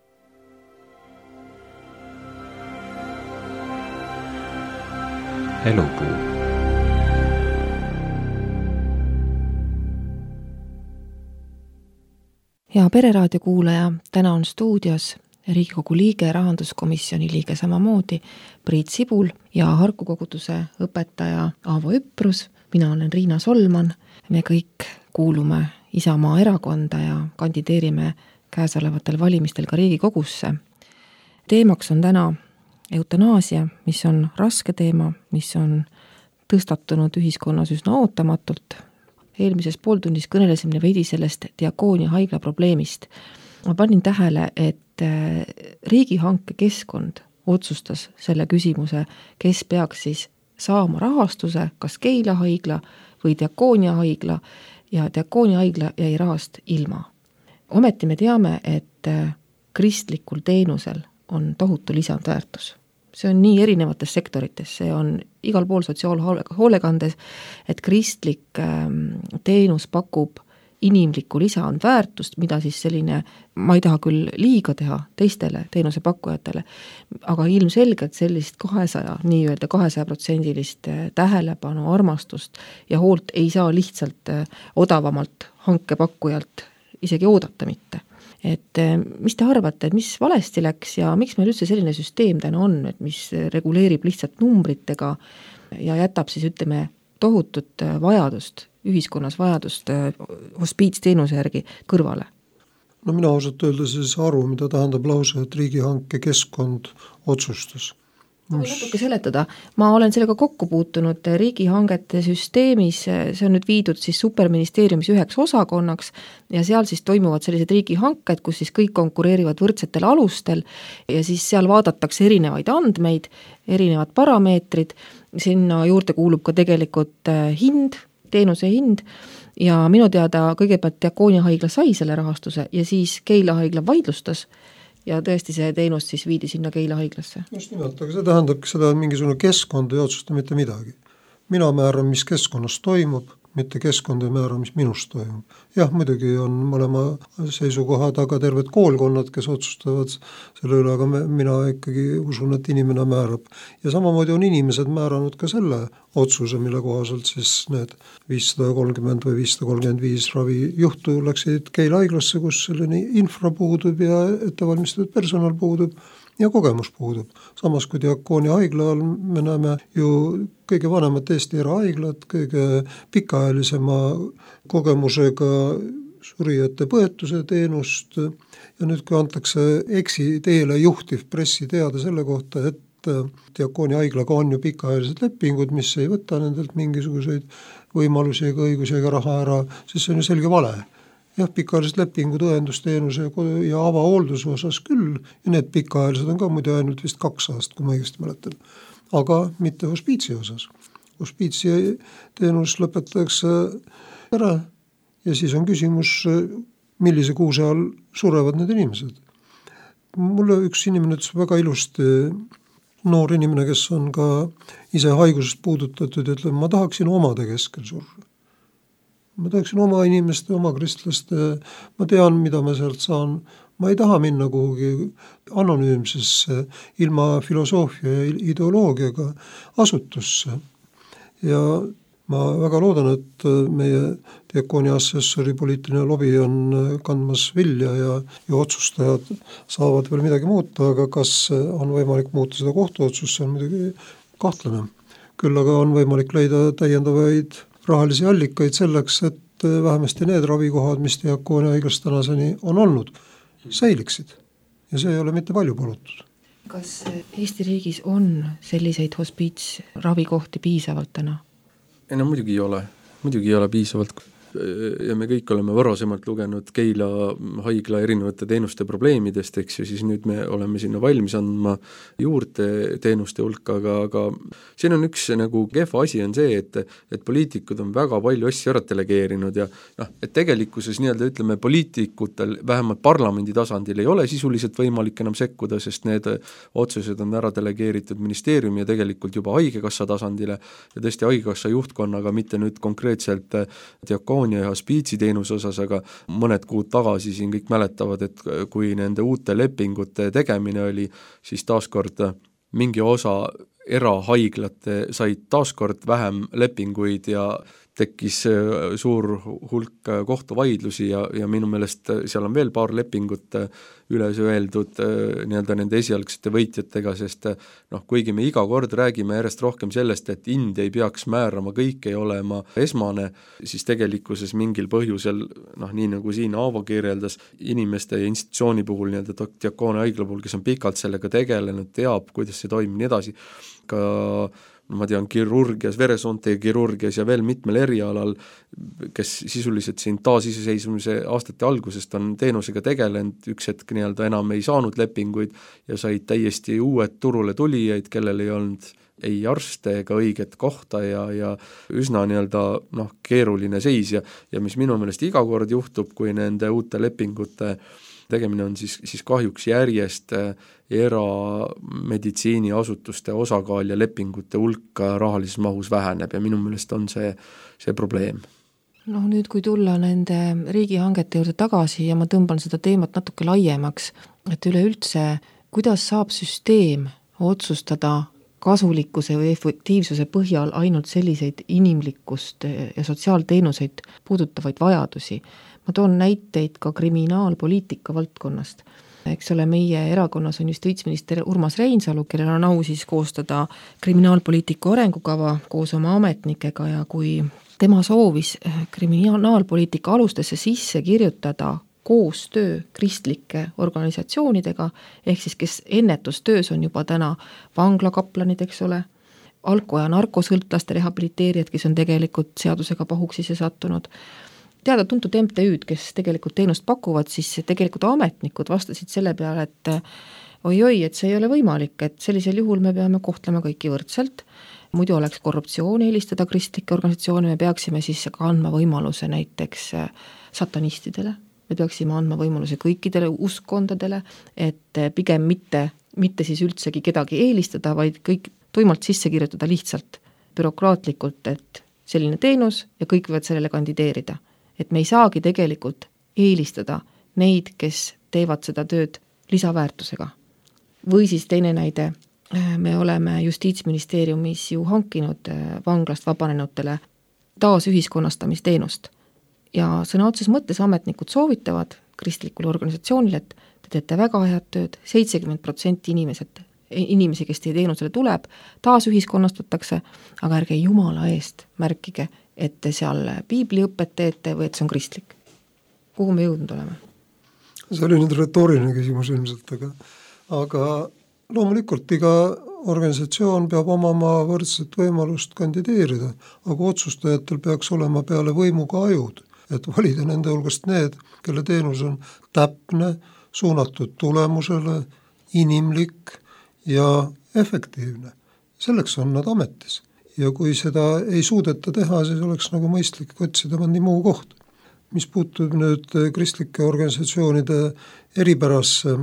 Elupuu. Ja Pereraadio kuulaja, täna on stuudios Riigikogu liige, rahanduskomisjoni liige samamoodi Priit Sibul ja Harku koguduse õpetaja Aavo Üprus. Mina olen Riina Solman. Me kõik kuulume Isamaa erakonda ja kandideerime käesolevatel valimistel ka Riigikogusse. Teemaks on täna eutanaasia, mis on raske teema, mis on tõstatunud ühiskonnas üsna ootamatult. Eelmises pooltunnis kõnelesime veidi sellest Diakoonia haigla probleemist. Ma panin tähele, et riigihanke keskkond otsustas selle küsimuse, kes peaks siis saama rahastuse, kas Keila haigla või Diakoonia haigla, ja Diakoonia haigla jäi rahast ilma. Ometi me teame, et kristlikul teenusel on tohutu lisandväärtus. see on nii erinevates sektorites, see on igal pool sotsiaalhoolekandes, et kristlik teenus pakub inimlikku lisaandväärtust, mida siis selline, ma ei taha küll liiga teha teistele teenusepakkujatele, aga ilmselgelt sellist 200% tähelepanu, armastust ja hoolt ei saa lihtsalt odavamalt hankepakkujalt isegi oodata mitte. Et mis te arvate, et mis valesti läks ja miks meil üldse selline süsteem täna on, et mis reguleerib lihtsalt numbritega ja jätab siis ütleme tohutut vajadust, ühiskonnas vajadust hospiitsteenuse järgi kõrvale? No mina ausalt öeldes ei saa aru, mida tähendab lause, et riigihanke keskkond otsustas. Ma võin natuke seletada. Ma olen sellega kokku puutunud riigihangete süsteemis, see on nüüd viidud siis superministeeriumis üheks osakonnaks ja seal siis toimuvad sellised riigihanked, kus siis kõik konkureerivad võrdsetel alustel ja siis seal vaadatakse erinevaid andmeid, erinevad parameetrid, sinna juurde kuulub ka tegelikult hind, teenuse hind ja minu teada kõigepealt Diakoonia haigla sai selle rahastuse ja siis Keila haigla vaidlustas ja tõesti see teenus siis viidi sinna Keila haiglasse. Just nimelt, aga see tähendabki seda, et mingisugune keskkond ei otsusta mitte midagi. Mina määran, mis keskkonnas toimub, mitte keskkond ei määra, mis minust toimub. Jah, muidugi on mõlema seisukoha taga terved koolkonnad, kes otsustavad selle üle, aga mina ikkagi usun, et inimene määrab. Ja samamoodi on inimesed määranud ka selle otsuse, mille kohaselt siis need 530 või 535 ravijuhtu läksid Keila haiglasse, kus selline infra puudub ja ettevalmistatud personal puudub ja kogemus puudub. Samas kui Diakoonia haigla all me näeme ju kõige vanemat Eesti erahaiglat, kõige pikaajalisema kogemusega surijate põetuse teenust ja nüüd kui antakse teele juhtiv pressiteade selle kohta, et Diakoonia haiglaga on ju pikaajalised lepingud, mis ei võta nendelt mingisuguseid võimalusi ega õigusi ega raha ära, siis see on ju selge vale. Jah, pikaajalised lepingud õendusteenuse ja avahoolduse osas küll ja need pikaajalised on ka muidu ainult vist 2 aastat, kui ma õigesti mäletan, aga mitte hospiitsi osas. Hospiitsi teenus lõpetatakse ära ja siis on küsimus, millise kuuse all surevad need inimesed. Mulle üks inimene ütles väga ilusti, noor inimene, kes on ka ise haigusest puudutatud, ütleb, ma tahaksin omade keskel surra. Ma tahaksin oma inimeste, oma kristlaste, ma tean, mida ma sealt saan. Ma ei taha minna kuhugi anonüümsesse, ilma filosoofia ja ideoloogiaga asutusse. Ja ma väga loodan, et meie Diakoonia assessori poliitiline lobi on kandmas vilja ja otsustajad saavad veel midagi muuta, aga kas on võimalik muuta seda kohtuotsust, see on muidugi kahtlane. Küll aga on võimalik leida täiendavaid rahalisi allikaid selleks, et vähemasti need ravikohad, mis Diakoonia haiglas tänaseni on olnud, säiliksid. Ja see ei ole mitte palju palutud. Kas Eesti riigis on selliseid hospiitsravikohti piisavalt täna? Ei, no muidugi ei ole piisavalt. Ja me kõik oleme varasemalt lugenud Keila haigla erinevate teenuste probleemidest, eks ju, siis nüüd me oleme sinna valmis andma juurde teenuste hulka, aga siin on üks nagu kehva asi on see, et poliitikud on väga palju asju ära delegeerinud ja et tegelikkuses nii-öelda ütleme poliitikutel, vähemalt parlamendi tasandil ei ole sisuliselt võimalik enam sekkuda, sest need otsused on ära delegeeritud ministeeriumi ja tegelikult juba haigekassa tasandile ja tõesti haigekassa juhtkonnaga, mitte nüüd konkreetselt Diakoonia ja hospiitsi teenuse osas, aga mõned kuud tagasi siin kõik mäletavad, et kui nende uute lepingute tegemine oli, siis taaskord mingi osa erahaiglate said taaskord vähem lepinguid ja tekkis suur hulk kohtuvaidlusi ja minu meelest seal on veel paar lepingut üles öeldud nii-öelda nende esialgsete võitjatega, sest kuigi me iga kord räägime järjest rohkem sellest, et hind ei peaks määrama, kõik ei olema esmane, siis tegelikkuses mingil põhjusel, nii nagu siin Aavo kirjeldas, inimeste ja institutsiooni puhul, nii-öelda Diakoonia haigla puhul, kes on pikalt sellega tegelenud, teab, kuidas see toimib nii edasi, ka ma tean kirurgias, veresoontega kirurgias ja veel mitmel erialal, kes sisuliselt siin taasiseseisvumise aastate algusest on teenusega tegelenud, üks hetk nii-öelda enam ei saanud lepinguid ja said täiesti uued turule tulijaid, kellel ei olnud ei arste ega õiget kohta ja üsna nii-öelda keeruline seis ja mis minu meelest iga kord juhtub, kui nende uute lepingute tegemine on siis kahjuks järjest erameditsiiniasutuste osakaal ja lepingute hulk rahalises mahus väheneb ja minu meelest on see probleem. Nüüd, kui tulla nende riigihangete juurde tagasi ja ma tõmban seda teemat natuke laiemaks, et üleüldse, kuidas saab süsteem otsustada kasulikkuse või efektiivsuse põhjal ainult selliseid inimlikkust ja sotsiaalteenuseid puudutavaid vajadusi. Ma toon näiteid ka kriminaalpoliitika valdkonnast. Eks ole, meie erakonnas on justiitsminister Urmas Reinsalu, kellel on au siis koostada kriminaalpoliitika arengukava koos oma ametnikega ja kui tema soovis kriminaalpoliitika alustesse sisse kirjutada koostöö kristlike organisatsioonidega, ehk siis kes ennetustöös on juba täna vanglakaplanid, eks ole, alko- ja narkosõltlaste rehabiliteerijad, kes on tegelikult seadusega pahuksisse sattunud, teada-tuntud MTÜ-d, kes tegelikult teenust pakuvad, siis tegelikult ametnikud vastasid selle peale, et oi-oi, et see ei ole võimalik, et sellisel juhul me peame kohtlema kõiki võrdselt, muidu oleks korruptsiooni eelistada kristlikke organisatsioone, me peaksime siis ka andma võimaluse näiteks satanistidele, me peaksime andma võimaluse kõikidele uskondadele, et pigem mitte siis üldsegi kedagi eelistada, vaid kõik tuimalt sisse kirjutada lihtsalt bürokraatlikult, et selline teenus ja kõik võivad sellele kandideerida. Et me ei saagi tegelikult eelistada neid, kes teevad seda tööd lisaväärtusega. Või siis teine näide, me oleme Justiitsministeeriumis ju hankinud vanglast vabanenutele taasühiskonnastamisteenust. Ja sõna otses mõttes ametnikud soovitavad kristlikule organisatsioonile, et te teete väga head tööd, 70% inimesi, kes teie teenusele tuleb, taasühiskonnastatakse, aga ärge jumala eest märkige, et te seal piibliõpet teete või et see on kristlik. Kuhu me jõudnud oleme? See oli nüüd retooriline küsimus ilmselt, aga loomulikult iga organisatsioon peab omama võrdset võimalust kandideerida, aga otsustajatel peaks olema peale võimuga ajud, et valida nende hulgast need, kelle teenus on täpne, suunatud tulemusele, inimlik ja efektiivne. Selleks on nad ametis. Ja kui seda ei suudeta teha, siis oleks nagu mõistlik otsida mõni muu koht. Mis puutub nüüd kristlike organisatsioonide eripärasse,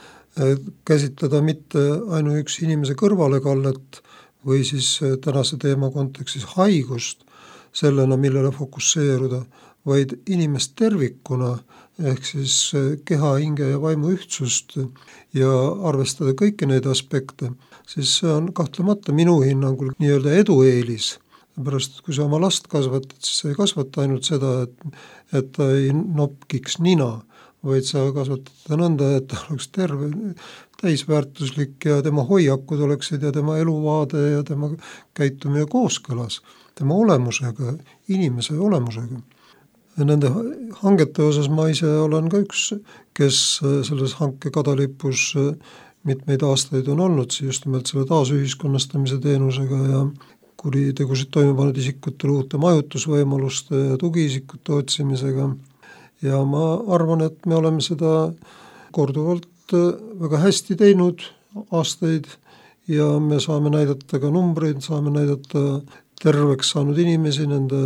käsitleda mitte ainuüksi inimese kõrvalekallet või siis tänase teema kontekstis haigust sellena, millele fokusseeruda, vaid inimest tervikuna, ehk siis keha, hinge ja vaimu ühtsust ja arvestada kõiki neid aspekte, siis see on kahtlemata minu hinnangul nii-öelda edueelis. Pärast, kui sa oma last kasvatad, siis sa ei kasvata ainult seda, et ta ei nopkiks nina, vaid sa kasvatad ta nõnda, et ta oleks terve, täisväärtuslik ja tema hoiakud oleksid ja tema eluvaade ja tema käitumine kooskõlas, tema olemusega, inimese olemusega. Ja nende hangete osas ma ise olen ka üks, kes selles hanke kadalipus mitmeid aastaid on olnud, just nimelt selle taasühiskonnastamise teenusega ja kuritegusid toimepanud isikutele uute majutusvõimaluste ja tugiisikute otsimisega. Ja ma arvan, et me oleme seda korduvalt väga hästi teinud aastaid ja me saame näidata ka numbreid, saame näidata terveks saanud inimesi, nende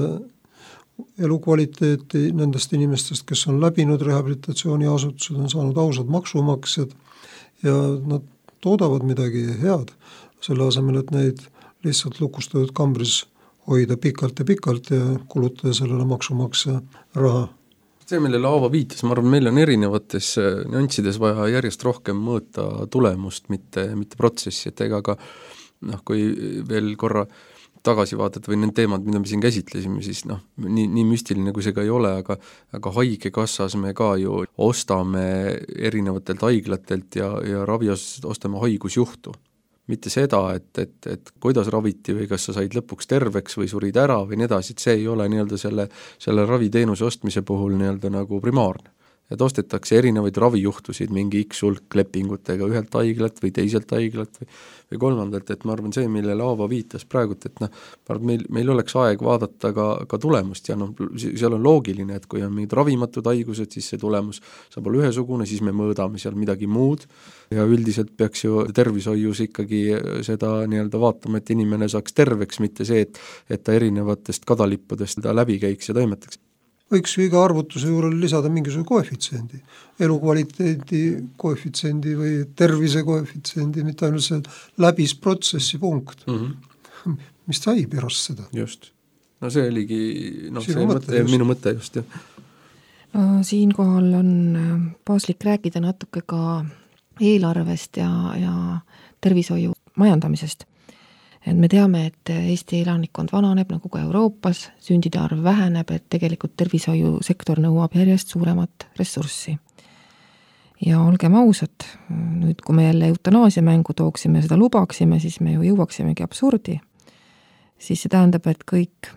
elukvaliteeti nendest inimestest, kes on läbinud rehabilitatsiooniasutused, on saanud ausad maksumaksjad ja nad toodavad midagi head selle asemel, et neid lihtsalt lukustatud kambris hoida pikalt ja kulutada sellele maksumaksja raha. See, millele Aavo viitas, ma arvan, meil on erinevates nüanssides vaja järjest rohkem mõõta tulemust, mitte protsessi, et ega ka kui veel korra tagasi vaadata või need teemad, mida me siin käsitlesime, siis nii müstiline kui see ka ei ole, aga haigekassas me ka ju ostame erinevatelt haiglatelt ja raviosast ostame haigusjuhtu. Mitte seda, et kuidas raviti või kas sa said lõpuks terveks või surid ära või nii edasi, et see ei ole nii-öelda selle raviteenuse ostmise puhul nii-öelda nagu primaarne. Et ostetakse erinevaid ravijuhtusid mingi X hulk lepingutega ühelt haiglat või teiselt haiglat või kolmandalt, et ma arvan see, millele Aavo viitas praegu, et meil oleks aeg vaadata ka tulemust ja seal on loogiline, et kui on mingid ravimatud haigused, siis see tulemus saab olla ühesugune, siis me mõõdame seal midagi muud ja üldiselt peaks ju tervishoius ikkagi seda nii-öelda vaatama, et inimene saaks terveks, mitte see, et ta erinevatest kadalippudest läbi käiks ja toimetaks. võiks ju iga arvutuse juurde lisada mingisuguse koefitsiendi, elukvaliteedi koefitsiendi või tervise koefitsiendi, mitte ainult see läbis protsessi punkt. Mis sai pärast seda? Just. No see oligi minu mõte just, jah. Siinkohal on paslik rääkida natuke ka eelarvest ja tervishoiu majandamisest. Et me teame, et Eesti elanikkond vananeb nagu ka Euroopas, sündide arv väheneb, et tegelikult tervishoiusektor nõuab järjest suuremat ressurssi. Ja olgem ausad, nüüd kui me jälle eutanaasia mängu tooksime, seda lubaksime, siis me ju jõuaksimegi absurdi. Siis see tähendab, et kõik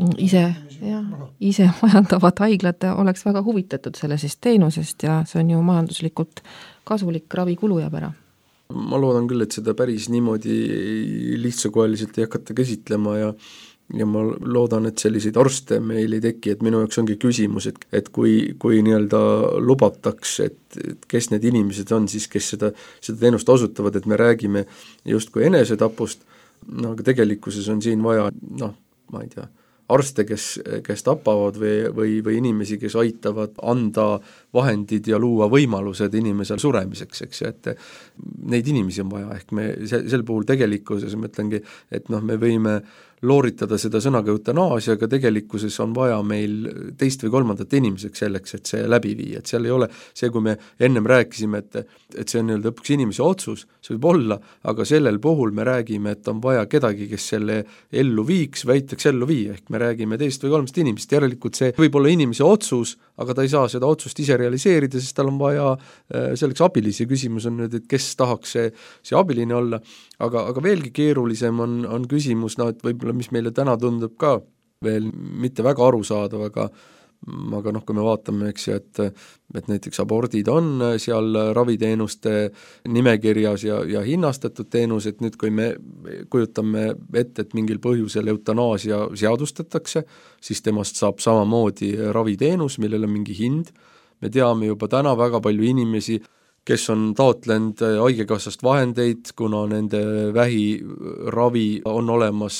ise majandavad haiglad oleks väga huvitatud sellest teenusest ja see on ju majanduslikult kasulik, ravikulu jääb ära. Ma loodan küll, et seda päris niimoodi lihtsakoeliselt ei hakata käsitlema ja ma loodan, et selliseid arste meil ei teki, et minu jaoks ongi küsimus, et kui nii-öelda lubataks, et kes need inimesed on siis, kes seda teenust osutavad, et me räägime justkui enesetapust, aga tegelikkuses on siin vaja, ma ei tea, arste, kes tapavad või inimesi, kes aitavad anda vahendid ja luua võimalused inimesel suremiseks, eks, et neid inimesi on vaja, ehk me sel puhul tegelikkuses mõtlengi, et me võime looritada seda sõnaga eutanaasia, aga tegelikkuses on vaja meil teist või kolmandat inimeseks selleks, et see läbi viia, et seal ei ole see, kui me ennem rääkisime, et see on nii-öelda lõpuks inimese otsus, see võib olla, aga sellel puhul me räägime, et on vaja kedagi, kes selle ellu viiks, väitaks ellu viia, ehk me räägime teist või kolmest inimest, järelikult see võib olla inimese otsus, aga ta ei saa seda otsust ise realiseerida, sest tal on vaja selleks abilisi. Küsimus on nüüd, et kes tahaks see abiline olla, aga veelgi keerulisem on küsimus, et võib-olla mis meile täna tundub ka veel mitte väga arusaadav, aga kui me vaatame, eks ju, et näiteks abordid on seal raviteenuste nimekirjas ja hinnastatud teenus, et nüüd kui me kujutame ette, et mingil põhjusel eutanaasia seadustatakse, siis temast saab samamoodi raviteenus, millel on mingi hind. Me teame juba täna väga palju inimesi, kes on taotlenud haigekassast vahendeid, kuna nende vähiravi on olemas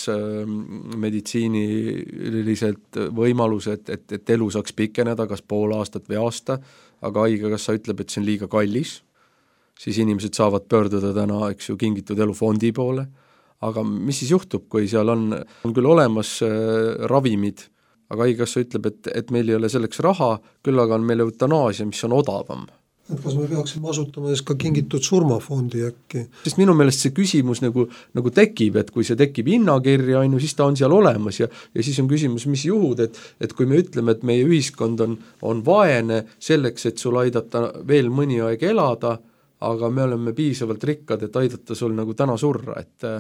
meditsiinilised võimalused, et elu saaks pikeneda kas pool aastat või aasta, aga haigekassa ütleb, et see on liiga kallis, siis inimesed saavad pöörduda täna, eks ju, Kingitud Elu fondi poole, aga mis siis juhtub, kui seal on küll olemas ravimid, aga haigekassa ütleb, et meil ei ole selleks raha, küll aga on meil eutanaasia, mis on odavam. Et kas me peaksime asutama siis ka Kingitud surmafondi äkki? Sest minu meelest see küsimus nagu tekib, et kui see tekib hinnakirja, siis ta on seal olemas ja siis on küsimus, mis juhud, et kui me ütleme, et meie ühiskond on vaene selleks, et sul aidata veel mõni aeg elada, aga me oleme piisavalt rikkad, et aidata sul nagu täna surra,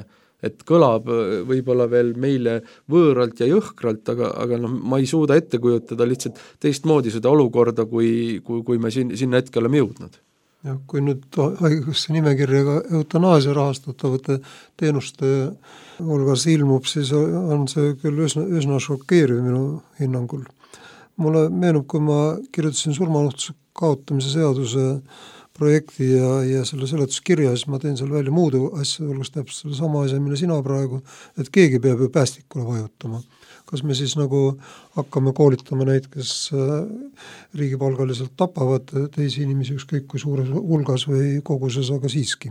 et kõlab võib-olla veel meile võõralt ja jõhkralt, aga ma ei suuda ette kujutada lihtsalt teistmoodi seda olukorda, kui me sinna hetke oleme jõudnud. Ja kui nüüd haigekassa nimekirjaga eutanaasia rahastatavate teenuste hulgas ilmub, siis on see küll üsna šokeeriv minu hinnangul. Mulle meenub, kui ma kirjutasin surmanuhtluse kaotamise seaduse projekti ja selle seletuskirja, siis ma teen seal välja muudu asja, olles täpselt selle sama asja, mille sina praegu, et keegi peab ju päästikule vajutama. Kas me siis nagu hakkame koolitama neid, kes riigipalgaliselt tapavad teisi inimesi ükskõik kui suures hulgas või koguses, aga siiski.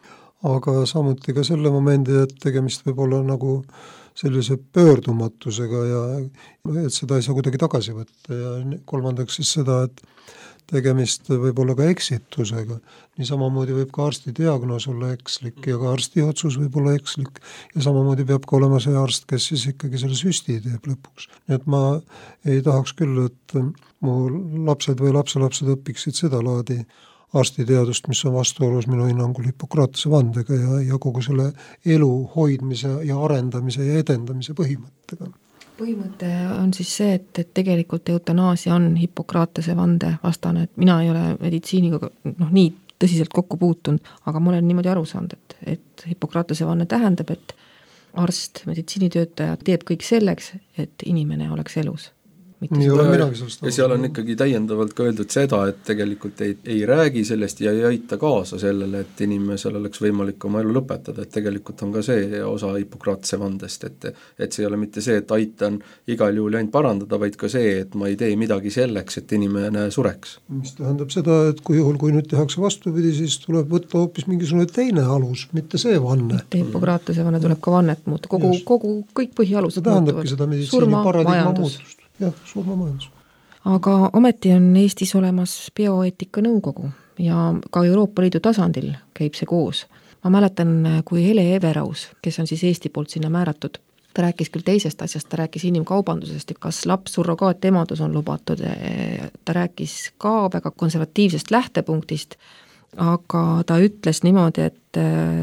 Aga samuti ka selle momendi, et tegemist võib olla nagu sellise pöördumatusega ja et seda ei saa kuidagi tagasi võtta ja kolmandaks siis seda, et tegemist võib olla ka eksitusega. Nii samamoodi võib ka arsti diagnoos olla ekslik ja ka arsti otsus võib olla ekslik ja samamoodi peab ka olema see arst, kes siis ikkagi selle süsti teeb lõpuks. Nii et ma ei tahaks küll, et mu lapsed või lapselapsed õpiksid seda laadi arstiteadust, mis on vastuolus minu hinnangul Hippokratese vandega ja kogu selle elu hoidmise ja arendamise ja edendamise põhimõttega. Põhimõte on siis see, et tegelikult eutanaasia on Hippokratese vande vastane, et mina ei ole meditsiiniga nii tõsiselt kokku puutunud, aga ma olen niimoodi aru saanud, et Hippokratese vanne tähendab, et arst, meditsiinitöötaja teeb kõik selleks, et inimene oleks elus. Nii olen minagi sellest ja seal on ikkagi täiendavalt ka öeldud seda, et tegelikult ei räägi sellest ja ei aita kaasa sellele, et inimesel oleks võimalik oma elu lõpetada, et tegelikult on ka see osa Hippokratese vandest, et see ei ole mitte see, et aitan igal juhul ainult parandada, vaid ka see, et ma ei tee midagi selleks, et inimene sureks. Mis tähendab seda, et kui nüüd tehakse vastupidi, siis tuleb võtta hoopis mingisugune teine alus, mitte see vanne. Hippokratese vanne tuleb ka vannet muuta, kõik põhialused tähendabki seda meditsiini paradigma muutust. Jah, surmamajandus. Aga ometi on Eestis olemas bioeetika nõukogu ja ka Euroopa Liidu tasandil käib see koos. Ma mäletan, kui Hele Everaus, kes on siis Eesti poolt sinna määratud, ta rääkis küll teisest asjast, ta rääkis inimkaubandusest, kas laps surrogaatemadus on lubatud, ta rääkis ka väga konservatiivsest lähtepunktist, aga ta ütles niimoodi, et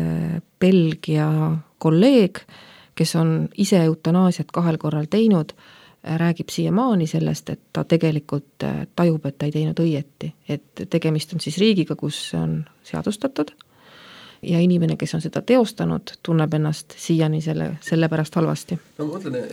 Belgia kolleeg, kes on ise eutanaasiat 2 korral teinud, räägib siiamaani sellest, et ta tegelikult tajub, et ta ei teinud õieti, et tegemist on siis riigiga, kus on seadustatud ja inimene, kes on seda teostanud, tunneb ennast siiani selle pärast halvasti. No ma mõtlen,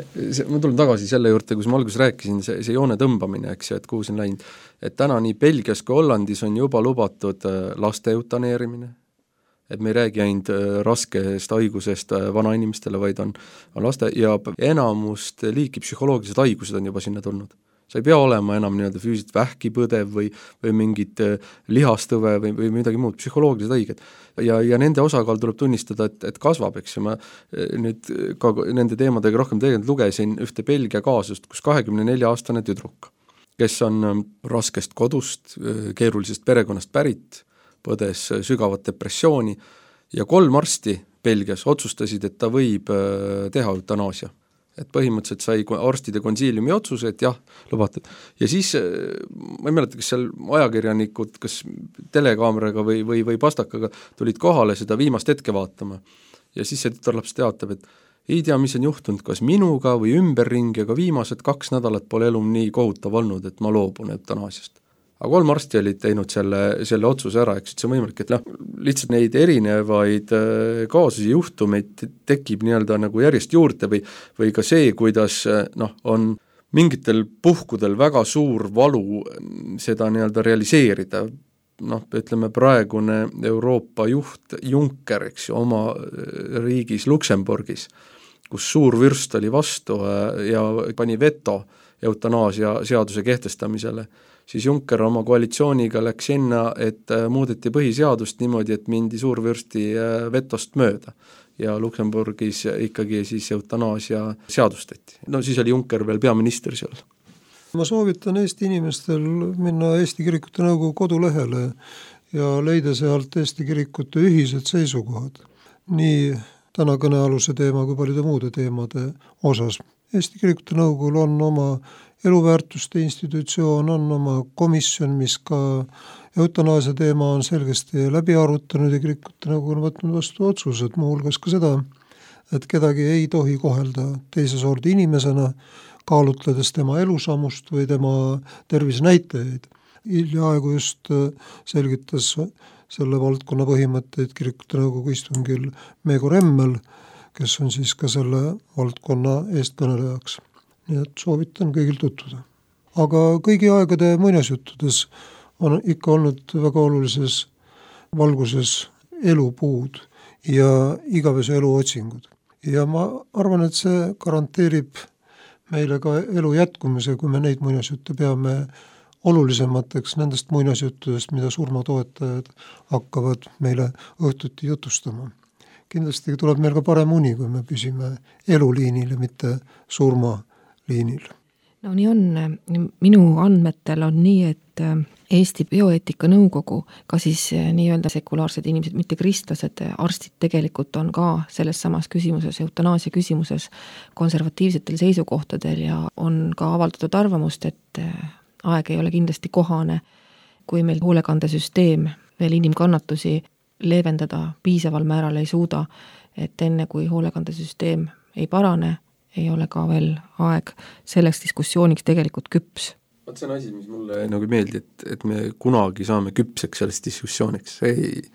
ma tulen tagasi selle juurde, kus ma alguses rääkisin, see joone tõmbamine, eks ju, et kuhu see on läinud, et täna nii Belgias kui Hollandis on juba lubatud laste eutaneerimine, et me ei räägi ainult raskest haigusest vanainimestele, vaid on laste ja enamust liiki psühholoogilised haigused on juba sinna tulnud. Sa ei pea olema enam nii-öelda füüsiliselt vähki põdev või mingit lihastõve või midagi muud, psühholoogilised haiged. Ja nende osakaal tuleb tunnistada, et kasvab, eks ju. Ma nüüd ka nende teemadega rohkem tegelikult lugesin ühte Belgia kaasust, kus 24-aastane tüdruk, kes on raskest kodust, keerulisest perekonnast pärit, põdes sügavat depressiooni ja 3 arsti Belgias otsustasid, et ta võib teha eutanaasia. Et põhimõtteliselt sai arstide konsiiliumi otsuse, et jah, lubatud. Ja siis, ma ei mäleta, kas seal ajakirjanikud, kas telekaameraga või pastakaga tulid kohale seda viimast hetke vaatama. Ja siis see tütarlaps teatab, et ei tea, mis on juhtunud, kas minuga või ümberringi, aga viimased 2 nädalat pole elu nii kohutav olnud, et ma loobun eutanaasiast. Aga 3 arsti olid teinud selle otsuse ära, eks see on võimalik, et lihtsalt neid erinevaid kaasusi juhtumeid tekib nii-öelda nagu järjest juurde või ka see, kuidas on mingitel puhkudel väga suur valu seda nii-öelda realiseerida. Ütleme praegune Euroopa juht Juncker, eks ju, oma riigis Luksemburgis, kus suur vürst oli vastu ja pani veto eutanaasia seaduse kehtestamisele, siis Juncker oma koalitsiooniga läks sinna, et muudeti põhiseadust niimoodi, et mindi suurvürsti vetost mööda ja Luksemburgis ikkagi siis eutanaasia seadustati. Siis oli Juncker veel peaminister seal. Ma soovitan Eesti inimestel minna Eesti Kirikute Nõukogu kodulehele ja leida sealt Eesti Kirikute ühised seisukohad. Nii täna kõnealuse teema kui paljude muude teemade osas. Eesti Kirikute Nõukogul on oma eluväärtuste institutsioon, on oma komisjon, mis ka eutanaasia teema on selgesti läbi arutanud ja Kirikute Nõukogu on võtnud vastu otsused, muuhulgas ka seda, et kedagi ei tohi kohelda teise sordi inimesena, kaalutledes tema elusamust või tema tervisenäitajaid. Hiljaaegu just selgitas selle valdkonna põhimõtteid Kirikute Nõukogu istungil Meego Remmel, kes on siis ka selle valdkonna eestkõnelejaks. Nii et soovitan kõigil tutvuda. Aga kõigi aegade muinasjuttudes on ikka olnud väga olulises valguses elupuud ja igavese elu otsingud. Ja ma arvan, et see garanteerib meile ka elu jätkumise, kui me neid muinasjutte peame olulisemateks nendest muinasjuttudest, mida surmatoetajad hakkavad meile õhtuti jutustama. Kindlasti tuleb meil ka parem uni, kui me püsime eluliinil ja mitte surmaliinil. No nii on. Minu andmetel on nii, et Eesti Bioeetika Nõukogu, ka siis nii-öelda sekulaarsed inimesed, mitte kristlased, arstid tegelikult on ka selles samas küsimuses, eutanaasia küsimuses konservatiivsetel seisukohtadel ja on ka avaldatud arvamust, et aeg ei ole kindlasti kohane, kui meil hoolekandesüsteem veel inimkannatusi leevendada piisaval määral ei suuda, et enne kui hoolekandesüsteem ei parane, ei ole ka veel aeg selleks diskussiooniks tegelikult küps. See on asi, mis mulle nagu meeldi, et me kunagi saame küpseks sellest diskussiooniks.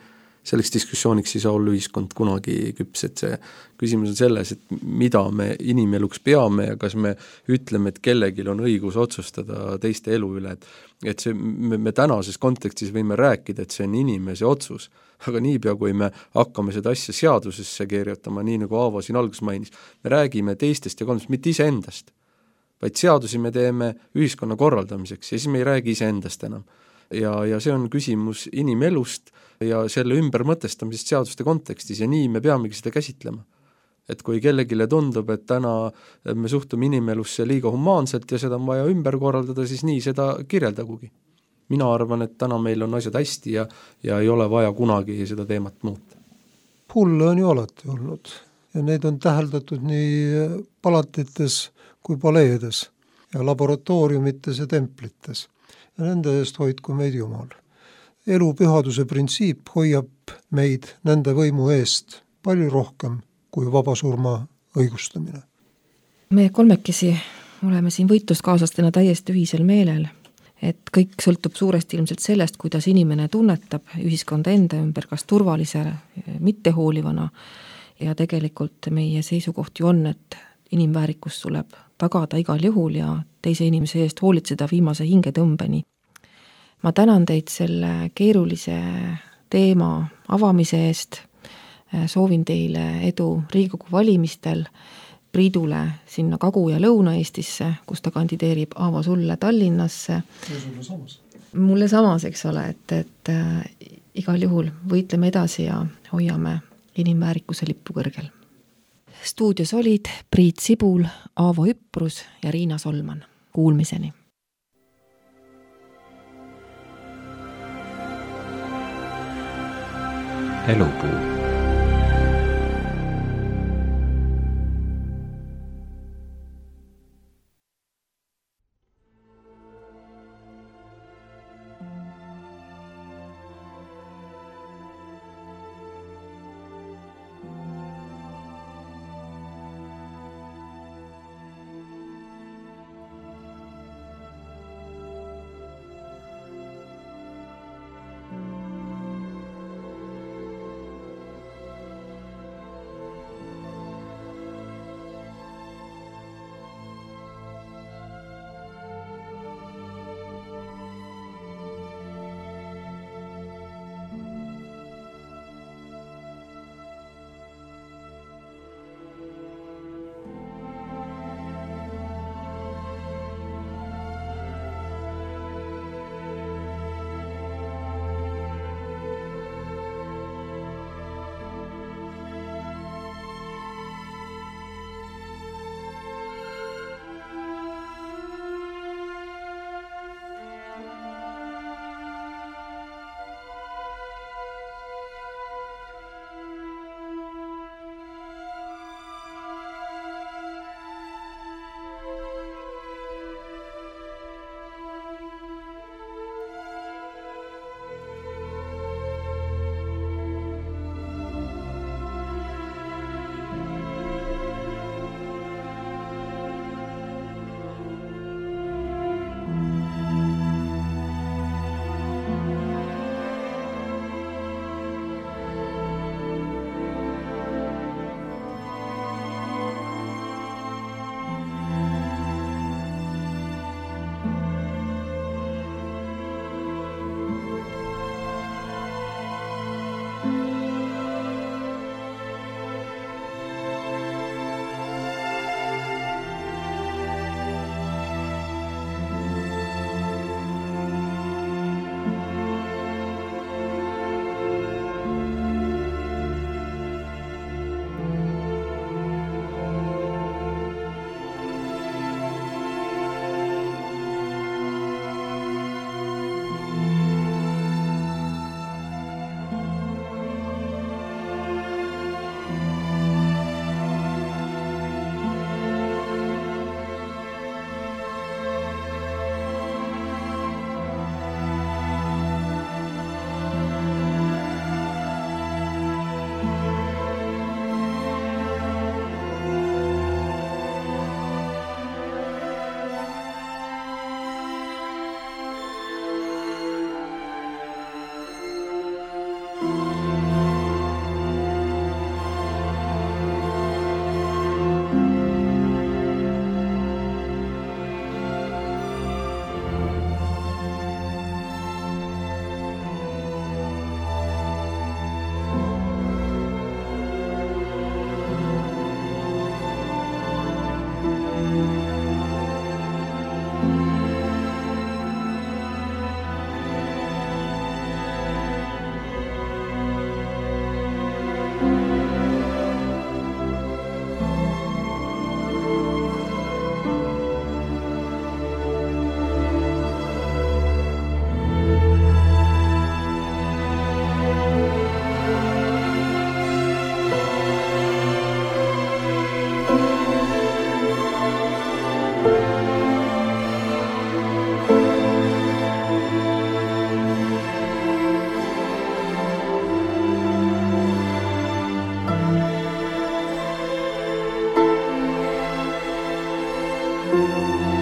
selleks diskussiooniks ei saa olla ühiskond kunagi küps, et see küsimus on selles, et mida me inimeluks peame ja kas me ütleme, et kellelgi on õigus otsustada teiste elu üle, et see, me tänases kontekstis võime rääkida, et see on inimese otsus, aga niipea, kui me hakkame seda asja seadusesse kirjutama, nii nagu Aavo siin alguses mainis, me räägime teistest ja kolmest, mitte iseendast, vaid seadusi me teeme ühiskonna korraldamiseks ja siis me ei räägi iseendast enam. Ja see on küsimus inimelust ja selle ümbermõtestamisest seaduste kontekstis ja nii me peamegi seda käsitlema. Et kui kellegile tundub, et täna me suhtume inimelusse liiga humaanselt ja seda on vaja ümber korraldada, siis nii seda kirjeldagugi. Mina arvan, et täna meil on asjad hästi ja ei ole vaja kunagi seda teemat muuta. Hulle on ju alati olnud ja neid on täheldatud nii palatites kui paleedes ja laboratooriumites ja templites. Ja nende eest hoidku meid Jumal. Elu pühaduse printsiip hoiab meid nende võimu eest palju rohkem kui vabasurma õigustamine. Me kolmekesi oleme siin võitluskaaslastena täiesti ühisel meelel, et kõik sõltub suuresti ilmselt sellest, kuidas inimene tunnetab ühiskonda enda ümber, kas turvalise, mittehoolivana ja tegelikult meie seisukoht ju on, et inimväärikus tuleb tagada igal juhul ja teise inimese eest hoolitseda viimase hingetõmbeni. Ma tänan teid selle keerulise teema avamise eest, soovin teile edu Riigikogu valimistel, Priidule sinna Kagu- ja Lõuna-Eestisse, kus ta kandideerib, Aavo sulle Tallinnasse. Ja sulle samas. Mulle samas, eks ole, et igal juhul võitleme edasi ja hoiame inimväärikuse lippu kõrgel. Stuudios olid Priit Sibul, Aavo Üprus ja Riina Solman. Kuulmiseni! Elupuu. Thank you.